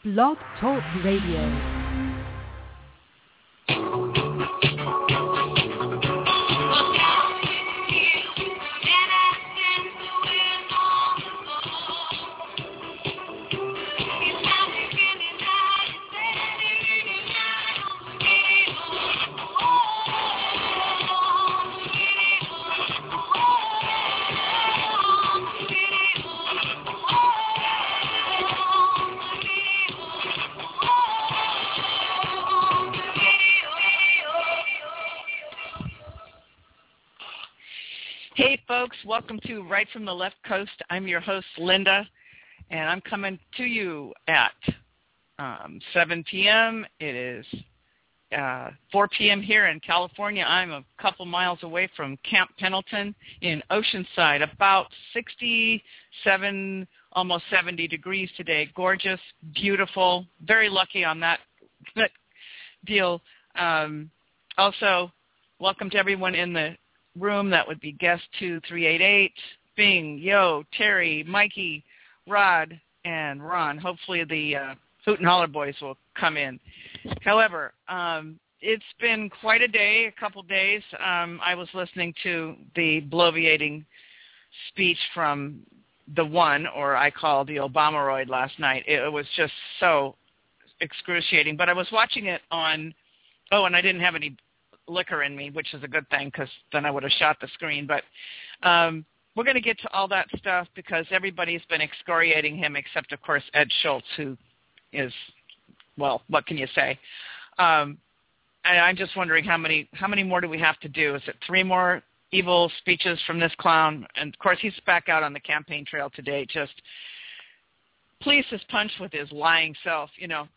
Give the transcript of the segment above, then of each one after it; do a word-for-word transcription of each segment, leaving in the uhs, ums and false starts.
Blog Talk Radio. Hey folks, welcome to Right from the Left Coast. I'm your host, Linda, and I'm coming to you at um, seven p.m. It is uh, four p.m. here in California. I'm a couple miles away from Camp Pendleton in Oceanside, about sixty-seven, almost seventy degrees today. Gorgeous, beautiful, very lucky on that deal. Um, also, welcome to everyone in the room. That would be guest two three eight eight, Bing, Yo, Terry, Mikey, Rod, and Ron. Hopefully the uh, Hoot and Holler Boys will come in. However, um, it's been quite a day, a couple days. Um, I was listening to the bloviating speech from the one, or I call the Obameroid last night. It was just so excruciating. But I was watching it on, oh, and I didn't have any liquor in me, which is a good thing because then I would have shot the screen. But um, we're going to get to all that stuff because everybody's been excoriating him except, of course, Ed Schultz, who is, well, what can you say? Um, and I'm just wondering how many how many more do we have to do? Is it three more evil speeches from this clown? And, of course, he's back out on the campaign trail today, just pleased as punch with his lying self, you know.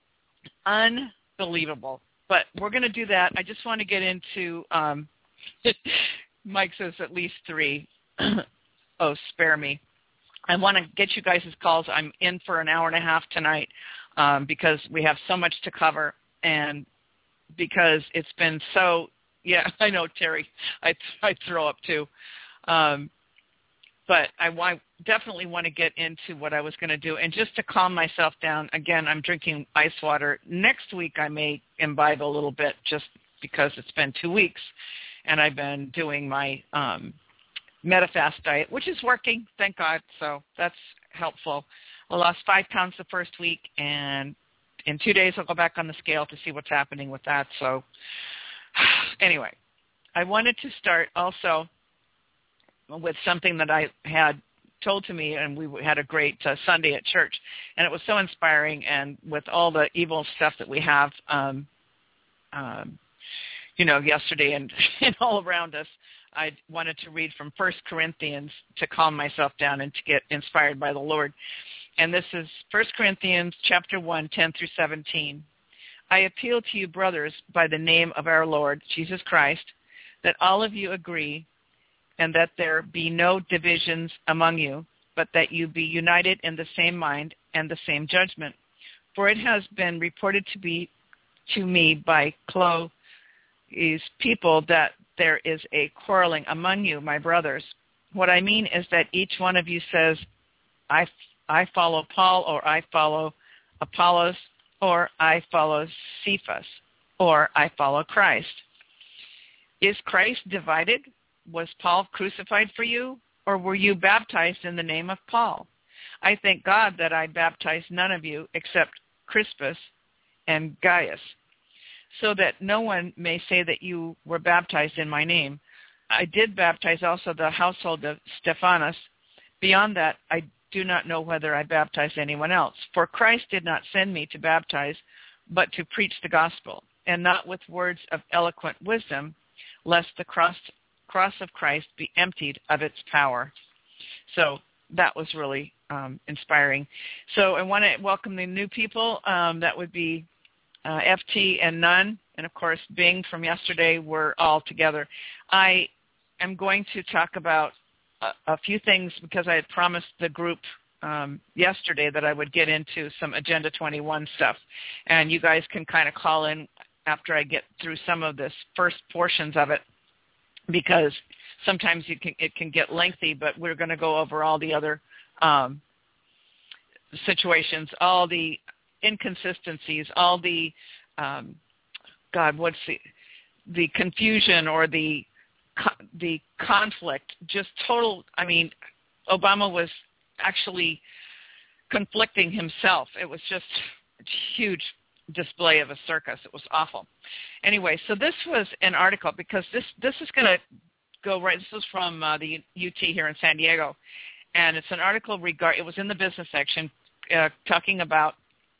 Unbelievable. But we're going to do that. I just want to get into, um, Mike says at least three. Oh, spare me. I want to get you guys' calls. I'm in for an hour and a half tonight um, because we have so much to cover and because it's been so, yeah, I know, Terry, I, I throw up too. Um, but I want, definitely want to get into what I was going to do. And just to calm myself down, again, I'm drinking ice water. Next week I may imbibe a little bit just because it's been two weeks. And I've been doing my um, MetaFast diet, which is working, thank God. So that's helpful. I lost five pounds the first week. And in two days I'll go back on the scale to see what's happening with that. So anyway, I wanted to start also with something that I had told to me, and we had a great uh, Sunday at church, and it was so inspiring. And with all the evil stuff that we have, um, um, you know, yesterday and, and all around us, I wanted to read from First Corinthians to calm myself down and to get inspired by the Lord. And this is First Corinthians chapter one, ten through seventeen. I appeal to you, brothers, by the name of our Lord Jesus Christ, that all of you agree, and that there be no divisions among you, but that you be united in the same mind and the same judgment. For it has been reported to be to me by Chloe's people that there is a quarreling among you, my brothers. What I mean is that each one of you says, I, I follow Paul, or I follow Apollos, or I follow Cephas, or I follow Christ. Is Christ divided? Was Paul crucified for you, or were you baptized in the name of Paul? I thank God that I baptized none of you except Crispus and Gaius, so that no one may say that you were baptized in my name. I did baptize also the household of Stephanas. Beyond that, I do not know whether I baptized anyone else. For Christ did not send me to baptize, but to preach the gospel, and not with words of eloquent wisdom, lest the cross cross of Christ be emptied of its power. So that was really um, inspiring. So I want to welcome the new people. Um, that would be uh, F T and Nunn, and of course Bing from yesterday. We're all together. I am going to talk about a, a few things because I had promised the group um, yesterday that I would get into some Agenda twenty-one stuff, and you guys can kind of call in after I get through some of this first portions of it, because sometimes you can, it can get lengthy, but we're going to go over all the other um, situations, all the inconsistencies, all the, um, God, what's the, the confusion or the the conflict, just total, I mean, Obama was actually conflicting himself. It was just a huge display of a circus. It was awful. Anyway, so this was an article because this, this is going to go right, this is from uh, the U T here in San Diego, and it's an article regard, it was in the business section uh, talking about,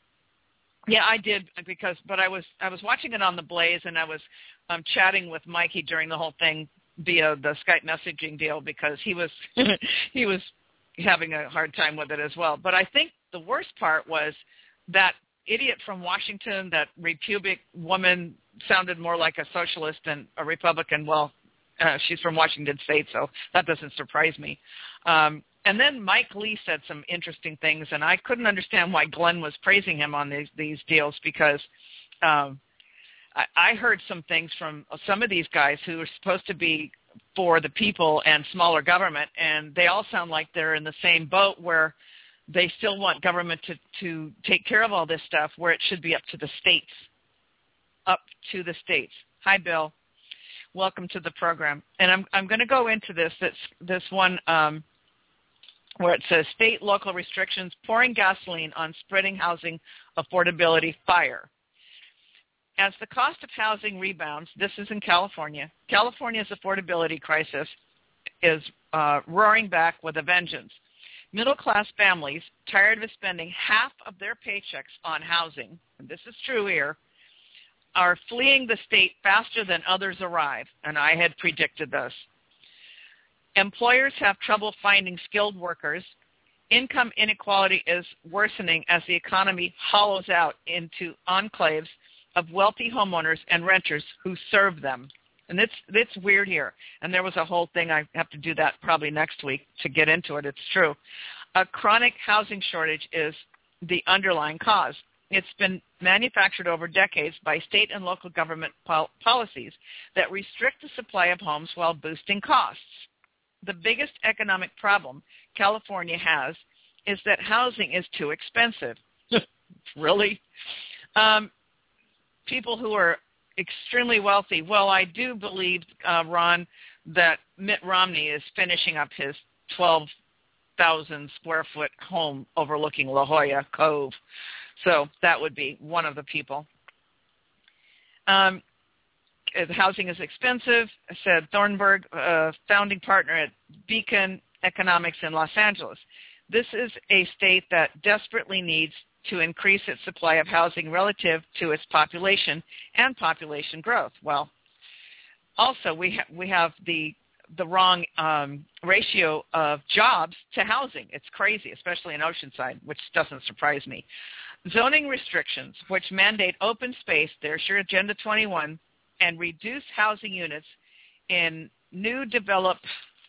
yeah, I did because, but I was, I was watching it on the Blaze and I was um, chatting with Mikey during the whole thing via the Skype messaging deal because he was, he was having a hard time with it as well. But I think the worst part was that idiot from Washington, that Republic woman, sounded more like a socialist than a Republican. Well, uh, she's from Washington State, so that doesn't surprise me. Um, and then Mike Lee said some interesting things, and I couldn't understand why Glenn was praising him on these, these deals because um, I, I heard some things from some of these guys who are supposed to be for the people and smaller government, and they all sound like they're in the same boat where they still want government to, to take care of all this stuff where it should be up to the states. Up to the states. Hi, Bill. Welcome to the program. And I'm I'm going to go into this this, this one um, where it says state local restrictions pouring gasoline on spreading housing affordability fire. As the cost of housing rebounds, this is in California, California's affordability crisis is uh, roaring back with a vengeance. Middle-class families, tired of spending half of their paychecks on housing, and this is true here, are fleeing the state faster than others arrive, and I had predicted this. Employers have trouble finding skilled workers. Income inequality is worsening as the economy hollows out into enclaves of wealthy homeowners and renters who serve them. And it's it's weird here. And there was a whole thing, I have to do that probably next week to get into it. It's true. A chronic housing shortage is the underlying cause. It's been manufactured over decades by state and local government pol- policies that restrict the supply of homes while boosting costs. The biggest economic problem California has is that housing is too expensive. Really? Um, people who are extremely wealthy, well, I do believe, uh, Ron, that Mitt Romney is finishing up his twelve thousand square foot home overlooking La Jolla Cove. So that would be one of the people. Um, housing is expensive, said Thornburg, uh, founding partner at Beacon Economics in Los Angeles. This is a state that desperately needs to increase its supply of housing relative to its population and population growth. Well, also we, ha- we have the the wrong um, ratio of jobs to housing. It's crazy, especially in Oceanside, which doesn't surprise me. Zoning restrictions, which mandate open space, there's your Agenda twenty-one, and reduce housing units in new developments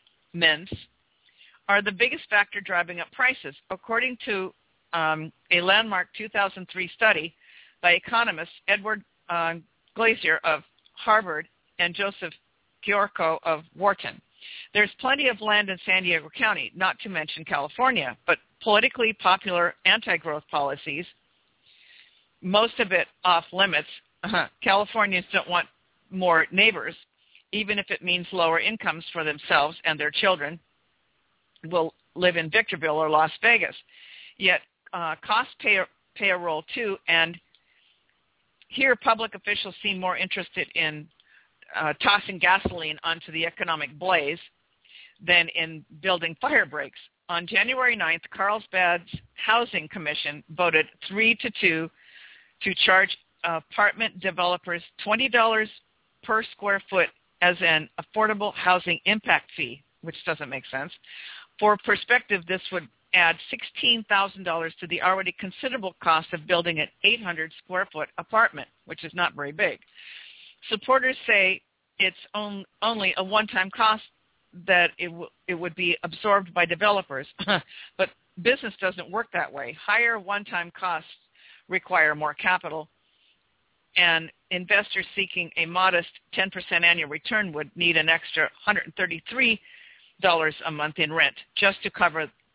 are the biggest factor driving up prices. According to um, a landmark two thousand three study by economists Edward uh, Glazier of Harvard and Joseph Giorco of Wharton. There's plenty of land in San Diego County, not to mention California, but politically popular anti-growth policies, most of it off limits. Uh-huh. Californians don't want more neighbors, even if it means lower incomes for themselves and their children will live in Victorville or Las Vegas. Yet uh, costs pay, pay a role too, and here public officials seem more interested in Uh, tossing gasoline onto the economic blaze than in building fire breaks. On January ninth, Carlsbad's Housing Commission voted three to two to charge apartment developers twenty dollars per square foot as an affordable housing impact fee, which doesn't make sense. For perspective, this would add sixteen thousand dollars to the already considerable cost of building an eight hundred square foot apartment, which is not very big. Supporters say it's on, only a one-time cost that it, w- it would be absorbed by developers, but business doesn't work that way. Higher one-time costs require more capital, and investors seeking a modest ten percent annual return would need an extra one hundred thirty-three dollars a month in rent just to cover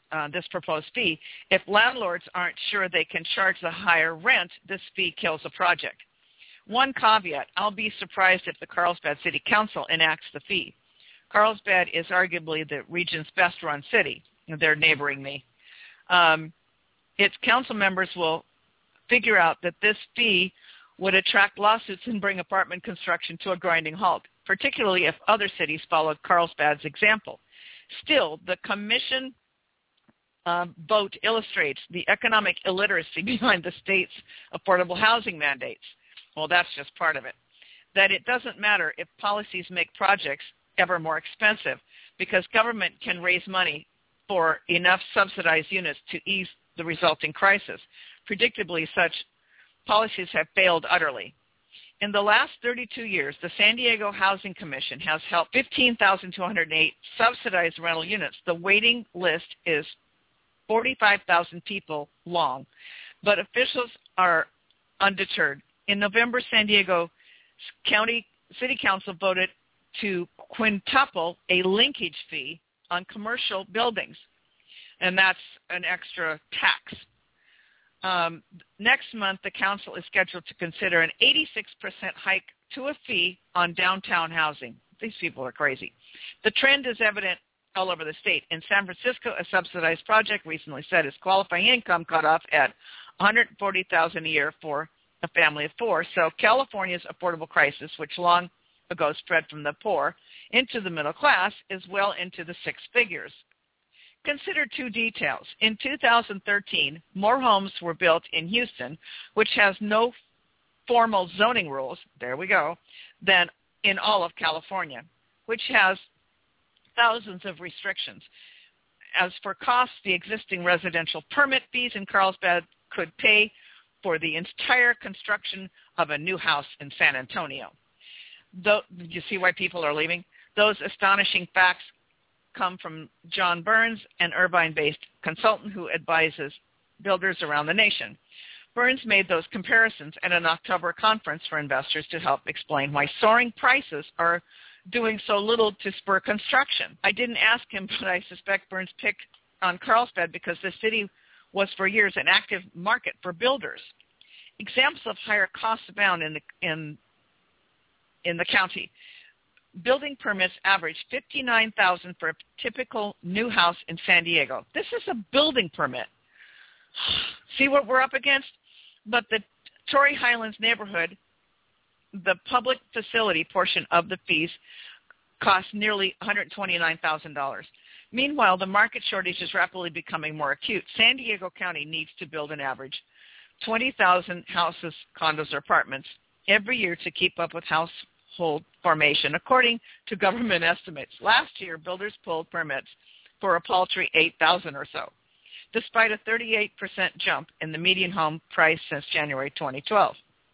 uh, this proposed fee. If landlords aren't sure they can charge the higher rent, this fee kills a project. One caveat, I'll be surprised if the Carlsbad City Council enacts the fee. Carlsbad is arguably the region's best-run city. They're neighboring me. Um, its council members will figure out that this fee would attract lawsuits and bring apartment construction to a grinding halt, particularly if other cities followed Carlsbad's example. Still, the commission uh, vote illustrates the economic illiteracy behind the state's affordable housing mandates. Well, that's just part of it. That it doesn't matter if policies make projects ever more expensive, because government can raise money for enough subsidized units to ease the resulting crisis. Predictably, such policies have failed utterly. In the last thirty-two years, the San Diego Housing Commission has helped fifteen thousand two hundred eight subsidized rental units. The waiting list is forty-five thousand people long, but officials are undeterred. In November, San Diego County City Council voted to quintuple a linkage fee on commercial buildings, and that's an extra tax. Um, next month, the council is scheduled to consider an eighty-six percent hike to a fee on downtown housing. These people are crazy. The trend is evident all over the state. In San Francisco, a subsidized project recently set its qualifying income cutoff at one hundred forty thousand dollars a year for a family of four. So California's affordable crisis, which long ago spread from the poor into the middle class, is well into the six figures. Consider two details. In two thousand thirteen, more homes were built in Houston, which has no formal zoning rules, there we go, than in all of California, which has thousands of restrictions. As for costs, the existing residential permit fees in Carlsbad could pay for the entire construction of a new house in San Antonio. Though, you see why people are leaving? Those astonishing facts come from John Burns, an Irvine-based consultant who advises builders around the nation. Burns made those comparisons at an October conference for investors to help explain why soaring prices are doing so little to spur construction. I didn't ask him, but I suspect Burns picked on Carlsbad because the city was for years an active market for builders. Examples of higher costs abound in the, in, in the county. Building permits average fifty-nine thousand dollars for a typical new house in San Diego. This is a building permit. See what we're up against? But the Torrey Highlands neighborhood, the public facility portion of the fees, costs nearly one hundred twenty-nine thousand dollars. Meanwhile, the market shortage is rapidly becoming more acute. San Diego County needs to build an average twenty thousand houses, condos, or apartments every year to keep up with household formation, according to government estimates. Last year, builders pulled permits for a paltry eight thousand or so, despite a thirty-eight percent jump in the median home price since January twenty twelve.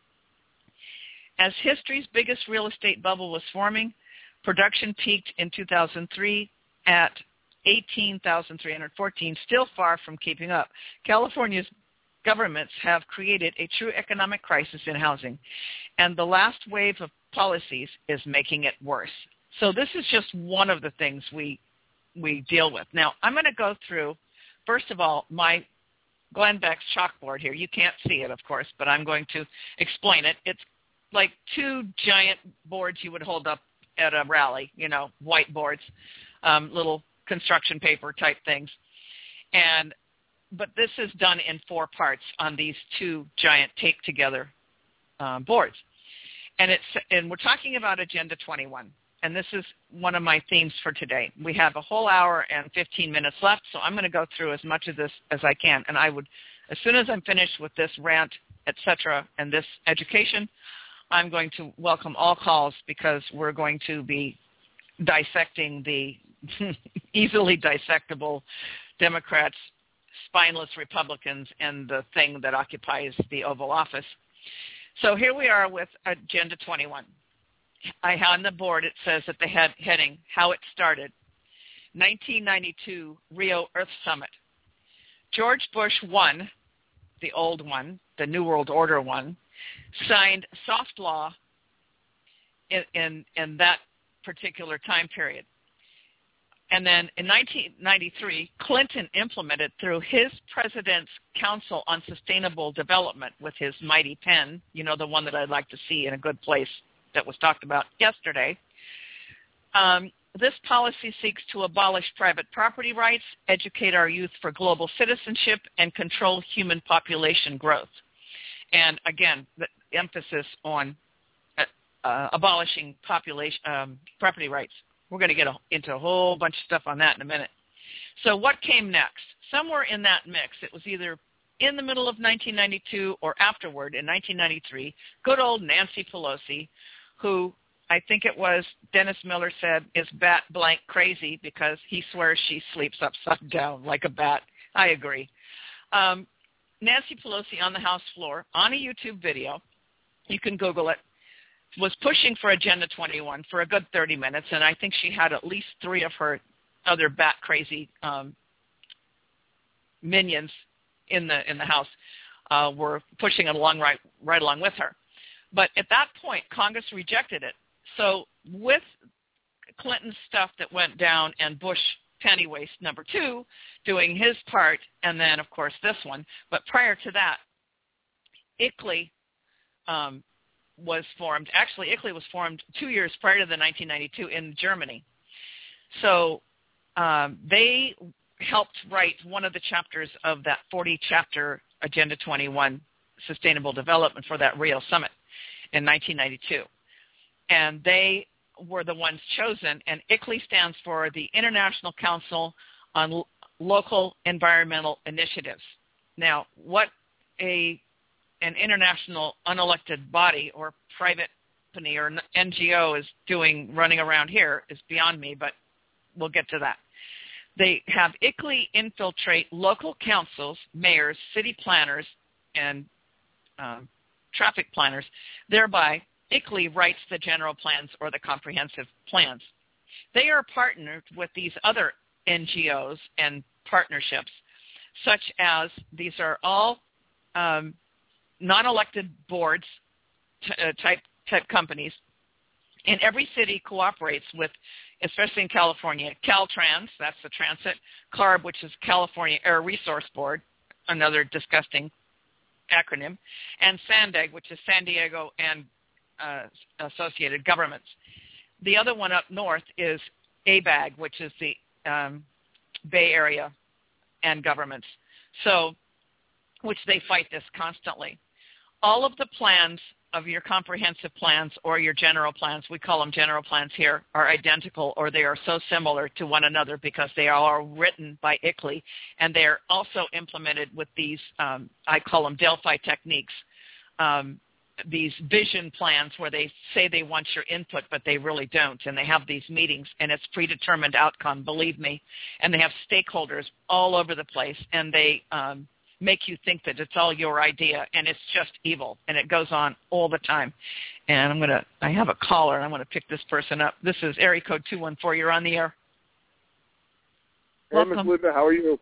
As history's biggest real estate bubble was forming, production peaked in two thousand three at eighteen thousand three hundred fourteen, still far from keeping up. California's governments have created a true economic crisis in housing, and the last wave of policies is making it worse. So this is just one of the things we we deal with. Now, I'm going to go through, first of all, my Glenn Beck's chalkboard here. You can't see it, of course, but I'm going to explain it. It's like two giant boards you would hold up at a rally, you know, whiteboards, um, little construction paper type things. And but this is done in four parts on these two giant taped together uh, boards. And it's and we're talking about Agenda twenty-one. And this is one of my themes for today. We have a whole hour and fifteen minutes left, so I'm going to go through as much of this as I can. And I would, as soon as I'm finished with this rant, et cetera, and this education, I'm going to welcome all calls because we're going to be dissecting the easily dissectable Democrats, spineless Republicans, and the thing that occupies the Oval Office. So here we are with Agenda twenty-one. I on the board it says at the head heading, how it started. nineteen ninety-two Rio Earth Summit. George Bush one, the old one, the New World Order one, signed soft law in, in, in that particular time period. And then in nineteen ninety-three, Clinton implemented through his President's Council on Sustainable Development with his mighty pen, you know, the one that I'd like to see in a good place that was talked about yesterday. Um, this policy seeks to abolish private property rights, educate our youth for global citizenship, and control human population growth. And again, the emphasis on uh, uh, abolishing population um, property rights. We're going to get a, into a whole bunch of stuff on that in a minute. So what came next? Somewhere in that mix, it was either in the middle of nineteen ninety-two or afterward in nineteen ninety-three, good old Nancy Pelosi, who I think it was Dennis Miller said is bat blank crazy because he swears she sleeps upside down like a bat. I agree. Um, Nancy Pelosi on the House floor on a YouTube video, you can Google it, was pushing for Agenda twenty-one for a good thirty minutes, and I think she had at least three of her other bat crazy um, minions in the in the House uh, were pushing it along right right along with her. But at that point, Congress rejected it. So with Clinton's stuff that went down and Bush penny waste number two doing his part, and then of course this one. But prior to that, I C L E um, was formed. Actually, I C L E was formed two years prior to the nineteen ninety-two in Germany. So um, they helped write one of the chapters of that forty-chapter Agenda twenty-one Sustainable Development for that Rio Summit in nineteen ninety-two. And they were the ones chosen, and I C L E stands for the International Council on L- Local Environmental Initiatives. Now, what a an international unelected body or private company or N G O is doing running around here is beyond me, but we'll get to that. They have I C L E infiltrate local councils, mayors, city planners, and um, traffic planners. Thereby, I C L E writes the general plans or the comprehensive plans. They are partnered with these other N G Os and partnerships, such as these are all um, non-elected boards t- uh, type type companies. And every city cooperates with, especially in California, Caltrans, that's the transit, CARB, which is California Air Resource Board, another disgusting acronym, and SANDAG, which is San Diego and uh, associated governments. The other one up north is A B A G, which is the um, Bay Area and governments, so which they fight this constantly. All of the plans of your comprehensive plans or your general plans, we call them general plans here, are identical, or they are so similar to one another because they are all written by I C L E, and they are also implemented with these, um, I call them Delphi techniques, um, these vision plans where they say they want your input, but they really don't, and they have these meetings, and it's predetermined outcome, believe me, and they have stakeholders all over the place, and they um, make you think that it's all your idea, and it's just evil, and it goes on all the time. And I'm going to, I have a caller, and I'm going to pick this person up. This is area code two one four. You're on the air. Hey, Miz Linda, how are you?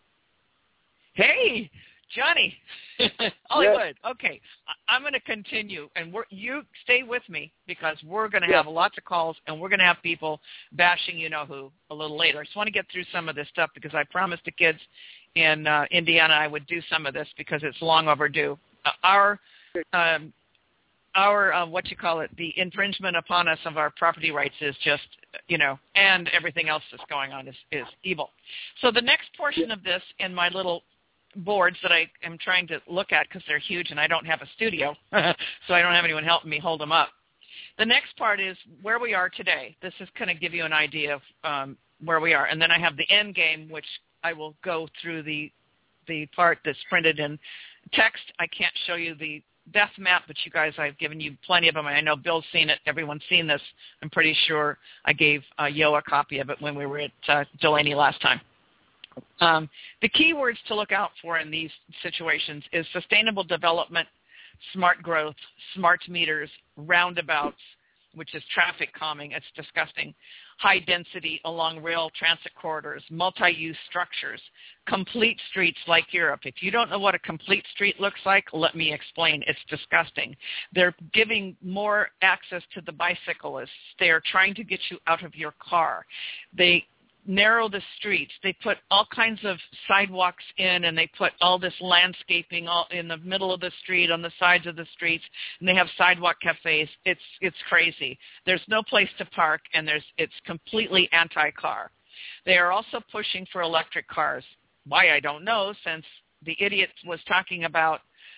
Hey, Johnny. Hollywood. Yes. Okay. I'm going to continue, and we're, you stay with me because we're going to yes. have lots of calls, and we're going to have people bashing you-know-who a little later. I just want to get through some of this stuff because I promised the kids in uh, Indiana I would do some of this because it's long overdue. Uh, our, um, our uh, what you call it, the infringement upon us of our property rights is just, you know, and everything else that's going on is, is evil. So the next portion of this in my little boards that I am trying to look at because they're huge and I don't have a studio, so I don't have anyone helping me hold them up. The next part is where we are today. This is going to give you an idea of um, where we are. And then I have the end game, which I will go through the the part that's printed in text. I can't show you the death map, but you guys, I've given you plenty of them. I know Bill's seen it. Everyone's seen this. I'm pretty sure I gave uh, Yo a copy of it when we were at uh, Delaney last time. Um, the key words to look out for in these situations is sustainable development, smart growth, smart meters, roundabouts, which is traffic calming. It's disgusting. High density along rail transit corridors, multi-use structures, complete streets like Europe. If you don't know what a complete street looks like, let me explain. It's disgusting. They're giving more access to the bicyclists. They are trying to get you out of your car. They narrow the streets. They put all kinds of sidewalks in, and they put all this landscaping all in the middle of the street, on the sides of the streets, and they have sidewalk cafes. It's it's crazy. There's no place to park, and there's it's completely anti-car. They are also pushing for electric cars. Why, I don't know, since the idiot was talking about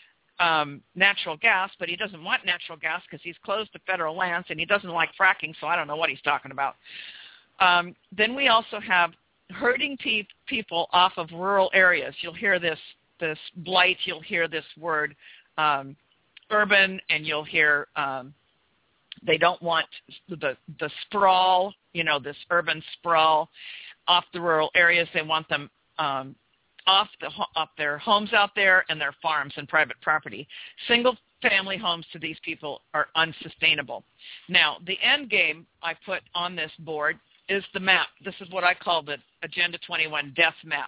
um, natural gas, but he doesn't want natural gas because he's closed to federal lands, and he doesn't like fracking, so I don't know what he's talking about. Um, then we also have herding pe- people off of rural areas. You'll hear this this blight. You'll hear this word um, urban, and you'll hear um, they don't want the the sprawl. You know, this urban sprawl off the rural areas. They want them um, off the off their homes out there and their farms and private property. Single family homes to these people are unsustainable. Now, the end game I put on this board is the map. This is what I call the Agenda twenty-one death map.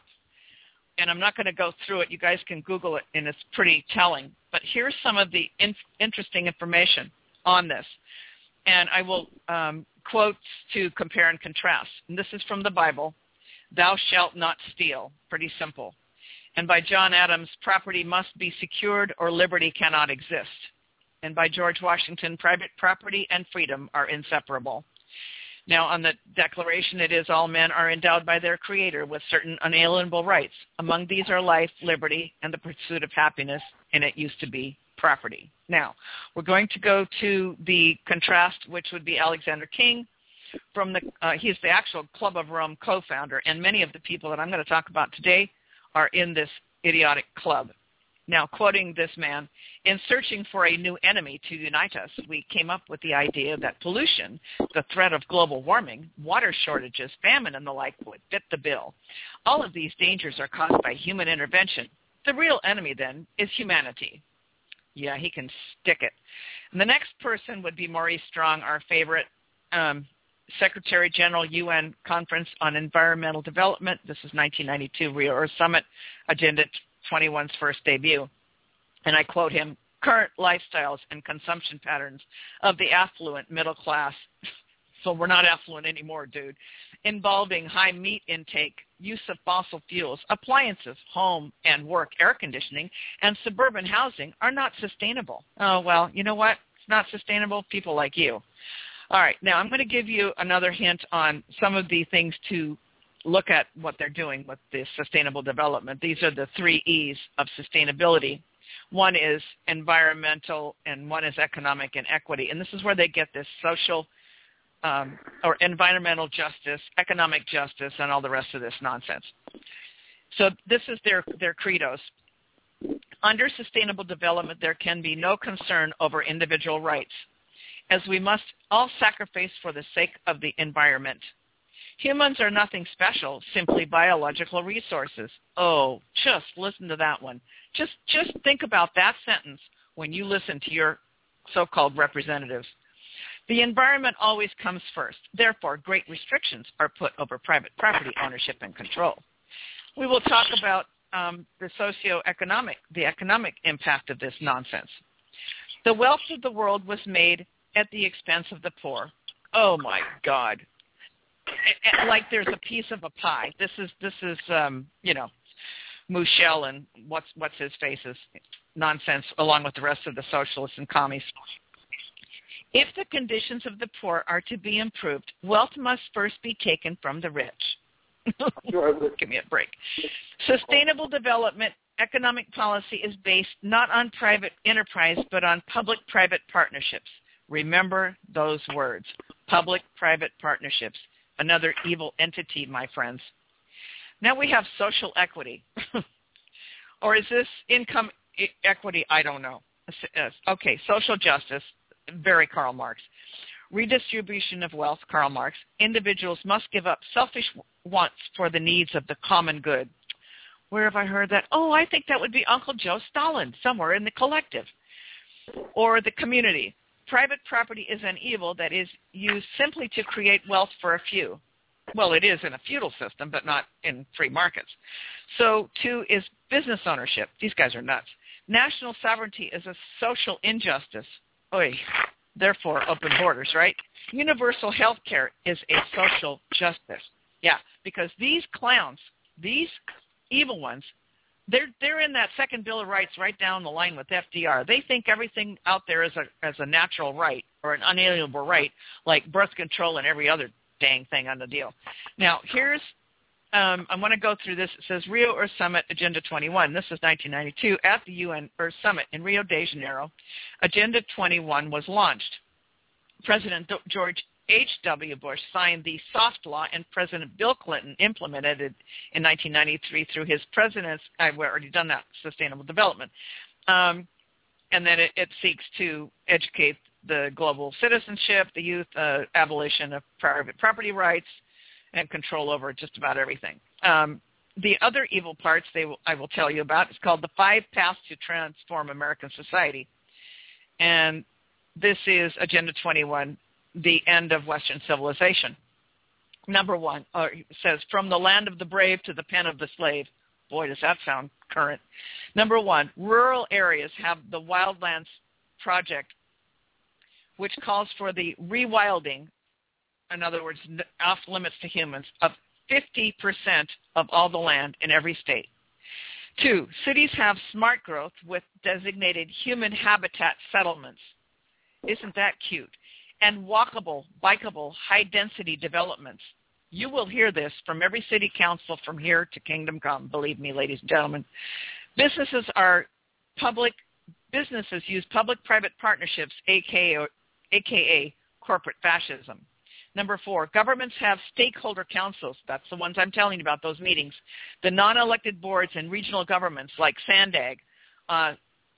And I'm not going to go through it. You guys can Google it, and it's pretty telling. But here's some of the in- interesting information on this. And I will um, quote to compare and contrast. And this is from the Bible. Thou shalt not steal. Pretty simple. And by John Adams, property must be secured or liberty cannot exist. And by George Washington, private property and freedom are inseparable. Now, on the Declaration, it is all men are endowed by their Creator with certain unalienable rights. Among these are life, liberty, and the pursuit of happiness, and it used to be property. Now, we're going to go to the contrast, which would be Alexander King. From the, uh, he's the actual Club of Rome co-founder, and many of the people that I'm going to talk about today are in this idiotic club. Now, quoting this man, in searching for a new enemy to unite us, we came up with the idea that pollution, the threat of global warming, water shortages, famine, and the like would fit the bill. All of these dangers are caused by human intervention. The real enemy, then, is humanity. Yeah, he can stick it. And the next person would be Maurice Strong, our favorite um, Secretary General, U N Conference on Environmental Development. This is nineteen ninety-two Rio Earth Summit, Agenda twenty-one's first debut. And I quote him, current lifestyles and consumption patterns of the affluent middle class, so we're not affluent anymore, dude, involving high meat intake, use of fossil fuels, appliances, home and work air conditioning, and suburban housing are not sustainable. Oh, well, you know what? It's not sustainable. People like you. All right, now I'm going to give you another hint on some of the things to look at what they're doing with this sustainable development. These are the three E's of sustainability. One is environmental, and one is economic and equity. And this is where they get this social um, or environmental justice, economic justice, and all the rest of this nonsense. So this is their, their credos. Under sustainable development, there can be no concern over individual rights, as we must all sacrifice for the sake of the environment. Humans are nothing special, simply biological resources. Oh, just listen to that one. Just just think about that sentence when you listen to your so-called representatives. The environment always comes first. Therefore, great restrictions are put over private property ownership and control. We will talk about um, the socioeconomic, the economic impact of this nonsense. The wealth of the world was made at the expense of the poor. Oh, my God. Like there's a piece of a pie. This is, this is um, you know, Michel and what's, what's his face's nonsense, along with the rest of the socialists and commies. If the conditions of the poor are to be improved, wealth must first be taken from the rich. Give me a break. Sustainable development economic policy is based not on private enterprise, but on public-private partnerships. Remember those words, public-private partnerships, another evil entity, my friends. Now we have social equity. Or is this income e- equity? I don't know. Okay, social justice, very Karl Marx. Redistribution of wealth, Karl Marx. Individuals must give up selfish wants for the needs of the common good. Where have I heard that? Oh, I think that would be Uncle Joe Stalin, somewhere in the collective. Or the community. Private property is an evil that is used simply to create wealth for a few. Well, it is in a feudal system, but not in free markets. So, two is business ownership. These guys are nuts. National sovereignty is a social injustice. Oy. Therefore, open borders, right? Universal health care is a social justice. Yeah, because these clowns, these evil ones, they're they're in that second Bill of Rights right down the line with F D R. They think everything out there is a as a natural right or an unalienable right, like birth control and every other dang thing on the deal. Now, here's, um, I want to go through this. It says Rio Earth Summit Agenda twenty-one. This is nineteen ninety-two. At the U N Earth Summit in Rio de Janeiro, Agenda twenty-one was launched. President George H W. Bush signed the SOFT law, and President Bill Clinton implemented it in nineteen ninety-three through his president's, I've already done that, Sustainable Development. Um, and then it, it seeks to educate the global citizenship, the youth, uh, abolition of private property rights, and control over just about everything. Um, the other evil parts they will, I will tell you about is called the Five Paths to Transform American Society. And this is Agenda twenty-one, the end of Western civilization. Number one, uh, it says, from the land of the brave to the pen of the slave. Boy, does that sound current. Number one, rural areas have the Wildlands Project, which calls for the rewilding, in other words, off limits to humans, of fifty percent of all the land in every state. Two, cities have smart growth with designated human habitat settlements. Isn't that cute? And walkable, bikeable, high-density developments. You will hear this from every city council from here to kingdom come, believe me, ladies and gentlemen. Businesses are public, businesses use public-private partnerships, A K A, A K A corporate fascism. Number four, governments have stakeholder councils. That's the ones I'm telling you about, those meetings. The non-elected boards and regional governments like SANDAG, uh,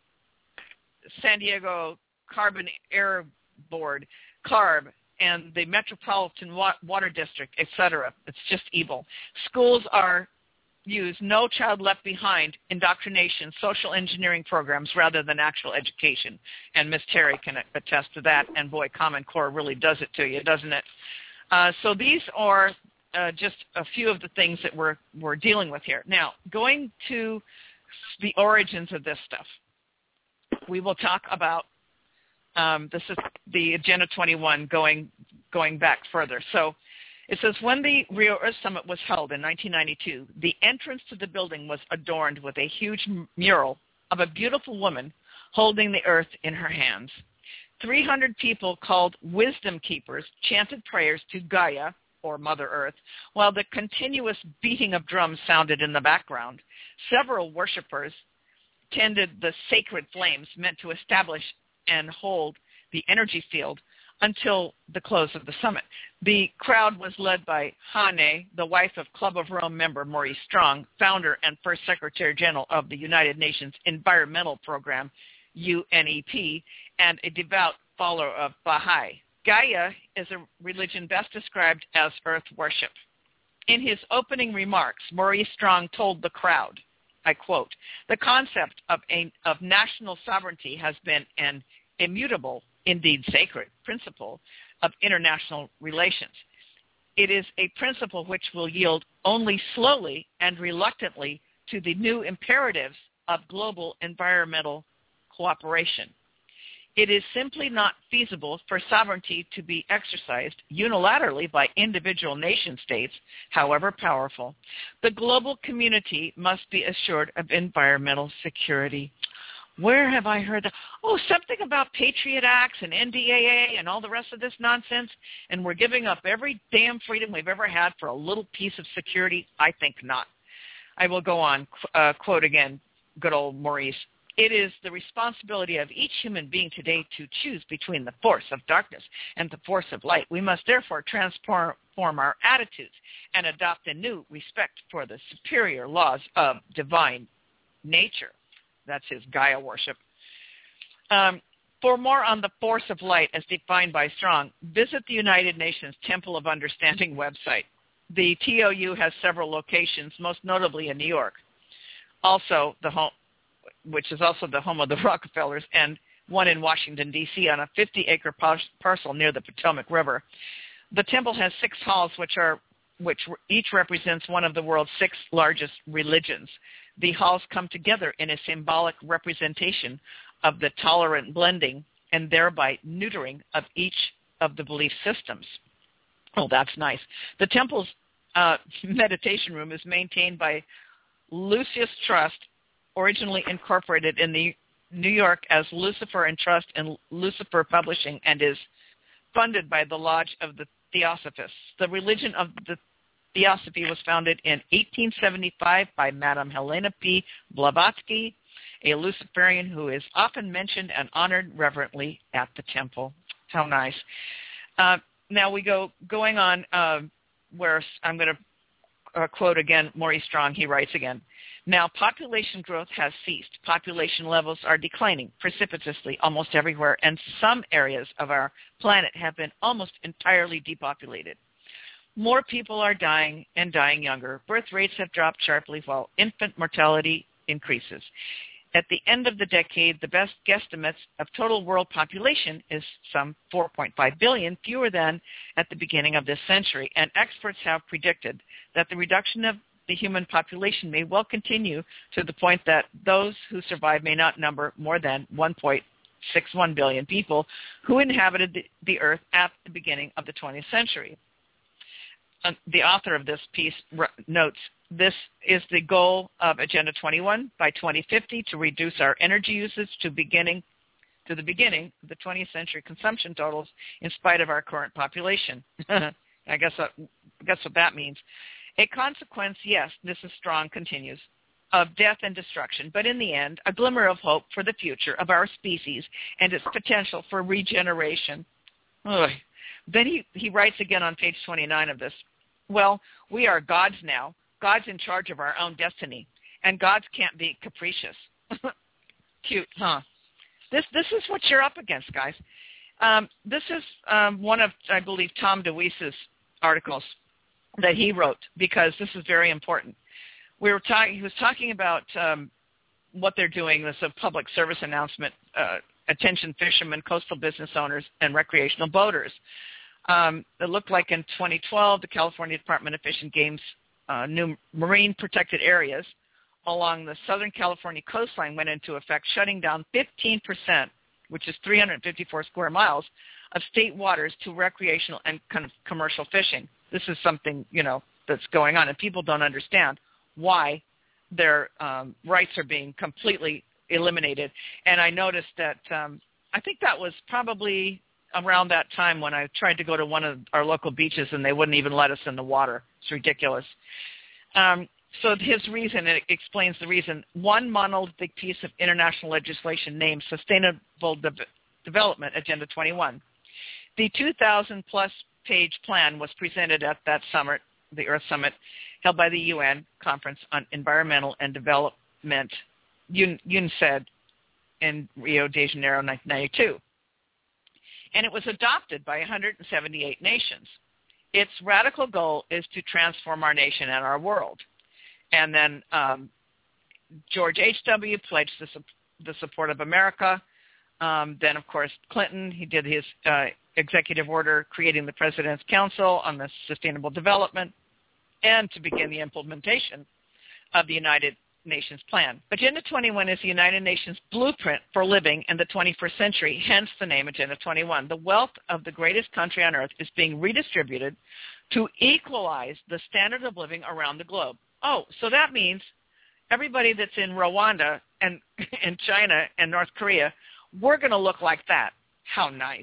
San Diego Carbon Air Board, CARB, and the Metropolitan Water District, et cetera. It's just evil. Schools are use No Child Left Behind indoctrination, social engineering programs rather than actual education. And Miss Terry can attest to that. And boy, Common Core really does it to you, doesn't it? Uh, so these are uh, just a few of the things that we're we're dealing with here. Now, going to the origins of this stuff, we will talk about. Um, this is the Agenda twenty-one going going back further. So it says, when the Rio Earth Summit was held in nineteen ninety-two, the entrance to the building was adorned with a huge mural of a beautiful woman holding the earth in her hands. three hundred people called wisdom keepers chanted prayers to Gaia, or Mother Earth, while the continuous beating of drums sounded in the background. Several worshipers tended the sacred flames meant to establish and hold the energy field until the close of the summit. The crowd was led by Hane, the wife of Club of Rome member Maurice Strong, founder and first Secretary General of the United Nations Environmental Program, U N E P, and a devout follower of Baha'i. Gaia is a religion best described as earth worship. In his opening remarks, Maurice Strong told the crowd, I quote, the concept of, a, of national sovereignty has been an immutable, indeed sacred, principle of international relations. It is a principle which will yield only slowly and reluctantly to the new imperatives of global environmental cooperation. It is simply not feasible for sovereignty to be exercised unilaterally by individual nation states, however powerful. The global community must be assured of environmental security. Where have I heard that? Oh, something about Patriot Acts and N D A A and all the rest of this nonsense, and we're giving up every damn freedom we've ever had for a little piece of security? I think not. I will go on, uh, quote again, good old Maurice. It is the responsibility of each human being today to choose between the force of darkness and the force of light. We must therefore transform our attitudes and adopt a new respect for the superior laws of divine nature. That's his Gaia worship. Um, for more on the force of light as defined by Strong, visit the United Nations Temple of Understanding website. The T O U has several locations, most notably in New York, also the home, which is also the home of the Rockefellers, and one in Washington, D C on a fifty-acre parcel near the Potomac River. The temple has six halls, which are which each represents one of the world's six largest religions. The halls come together in a symbolic representation of the tolerant blending and thereby neutering of each of the belief systems. Oh, that's nice. The temples uh, meditation room is maintained by Lucis Trust, originally incorporated in the New York as Lucifer and Trust and Lucifer Publishing, and is funded by the Lodge of the Theosophists. The religion of the Theosophy was founded in eighteen seventy-five by Madame Helena P. Blavatsky, a Luciferian who is often mentioned and honored reverently at the temple. How nice. Uh, now we go going on uh, where I'm going to uh, quote again Maurice Strong. He writes again, now population growth has ceased. Population levels are declining precipitously almost everywhere, and some areas of our planet have been almost entirely depopulated. More people are dying and dying younger. Birth rates have dropped sharply while infant mortality increases. At the end of the decade, the best guesstimates of total world population is some four point five billion, fewer than at the beginning of this century, and experts have predicted that the reduction of the human population may well continue to the point that those who survive may not number more than one point six one billion people who inhabited the, the earth at the beginning of the twentieth century. Uh, the author of this piece r- notes, this is the goal of Agenda twenty-one by twenty fifty to reduce our energy usage to beginning to the beginning of the twentieth century consumption totals in spite of our current population. I guess uh, guess what that means. A consequence, yes, Missus Strong continues, of death and destruction, but in the end, a glimmer of hope for the future of our species and its potential for regeneration. Ugh. Then he, he writes again on page twenty-nine of this, well, we are gods now. God's in charge of our own destiny, and gods can't be capricious. Cute, huh? This this is what you're up against, guys. Um, this is um, one of, I believe, Tom DeWeese's articles that he wrote, because this is very important. We were talking. He was talking about um, what they're doing. This is a public service announcement. Uh, attention, fishermen, coastal business owners, and recreational boaters. Um, it looked like in twenty twelve, the California Department of Fish and Game's uh, new marine protected areas along the Southern California coastline went into effect, shutting down fifteen percent, which is three hundred fifty-four square miles, of state waters to recreational and kind of commercial fishing. This is something, you know, that's going on, and people don't understand why their um, rights are being completely eliminated. And I noticed that um, I think that was probably around that time when I tried to go to one of our local beaches and they wouldn't even let us in the water. It's ridiculous. Um, so his reason, it explains the reason, one monolithic piece of international legislation named Sustainable De- Development Agenda twenty-one. The two thousand plus page plan was presented at that summit, the Earth Summit, held by the U N Conference on Environmental and Development, UNCED, in Rio de Janeiro, nineteen ninety-two. And it was adopted by one hundred seventy-eight nations. Its radical goal is to transform our nation and our world. And then um, George H W pledged the, su- the support of America. Um, then, of course, Clinton, he did his uh, executive order creating the President's Council on the Sustainable Development and to begin the implementation of the United Nations plan. Agenda twenty-one is the United Nations blueprint for living in the twenty-first century, hence the name Agenda twenty-one. The wealth of the greatest country on earth is being redistributed to equalize the standard of living around the globe. Oh, so that means everybody that's in Rwanda and in China and North Korea, we're going to look like that. How nice.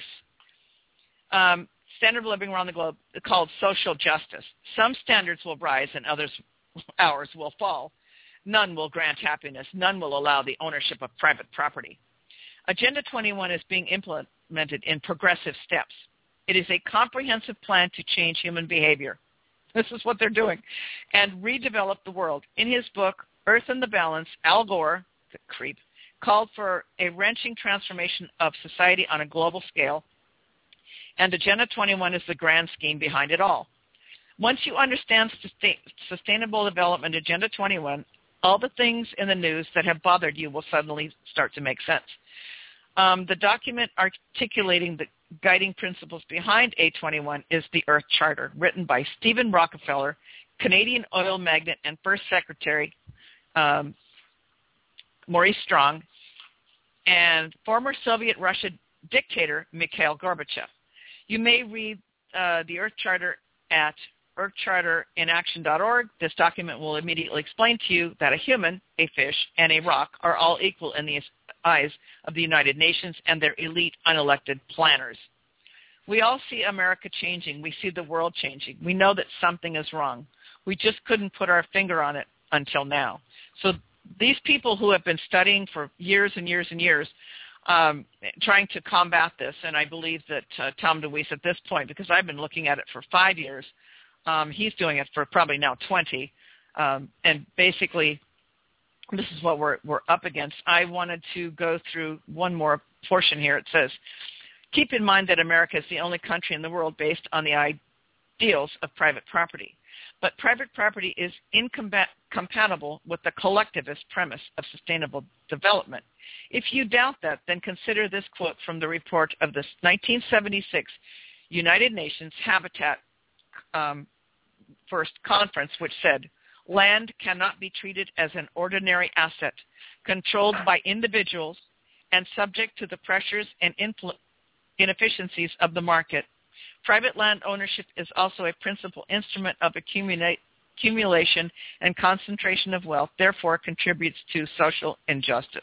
Um, standard of living around the globe called social justice. Some standards will rise and others, ours will fall. None will grant happiness. None will allow the ownership of private property. Agenda twenty-one is being implemented in progressive steps. It is a comprehensive plan to change human behavior. This is what they're doing, and redevelop the world. In his book, Earth in the Balance, Al Gore, the creep, called for a wrenching transformation of society on a global scale, and Agenda twenty-one is the grand scheme behind it all. Once you understand sustain, Sustainable Development Agenda twenty-one, all the things in the news that have bothered you will suddenly start to make sense. Um, the document articulating the guiding principles behind A twenty-one is the Earth Charter, written by Stephen Rockefeller, Canadian oil magnate and First Secretary um, Maurice Strong, and former Soviet Russia dictator Mikhail Gorbachev. You may read uh, the Earth Charter at earth charter in action dot org. This document will immediately explain to you that a human, a fish, and a rock are all equal in the eyes of the United Nations and their elite unelected planners. We all see America changing. We see the world changing. We know that something is wrong. We just couldn't put our finger on it until now. So these people who have been studying for years and years and years, um, trying to combat this, and I believe that uh, Tom DeWeese at this point, because I've been looking at it for five years, um, he's doing it for probably now twenty, um, and basically this is what we're, we're up against. I wanted to go through one more portion here. It says, keep in mind that America is the only country in the world based on the ideals of private property. But private property is incompatible with the collectivist premise of sustainable development. If you doubt that, then consider this quote from the report of the nineteen seventy-six United Nations Habitat um, First Conference, which said, land cannot be treated as an ordinary asset, controlled by individuals and subject to the pressures and influ- inefficiencies of the market. Private land ownership is also a principal instrument of accumulate, accumulation and concentration of wealth, therefore contributes to social injustice.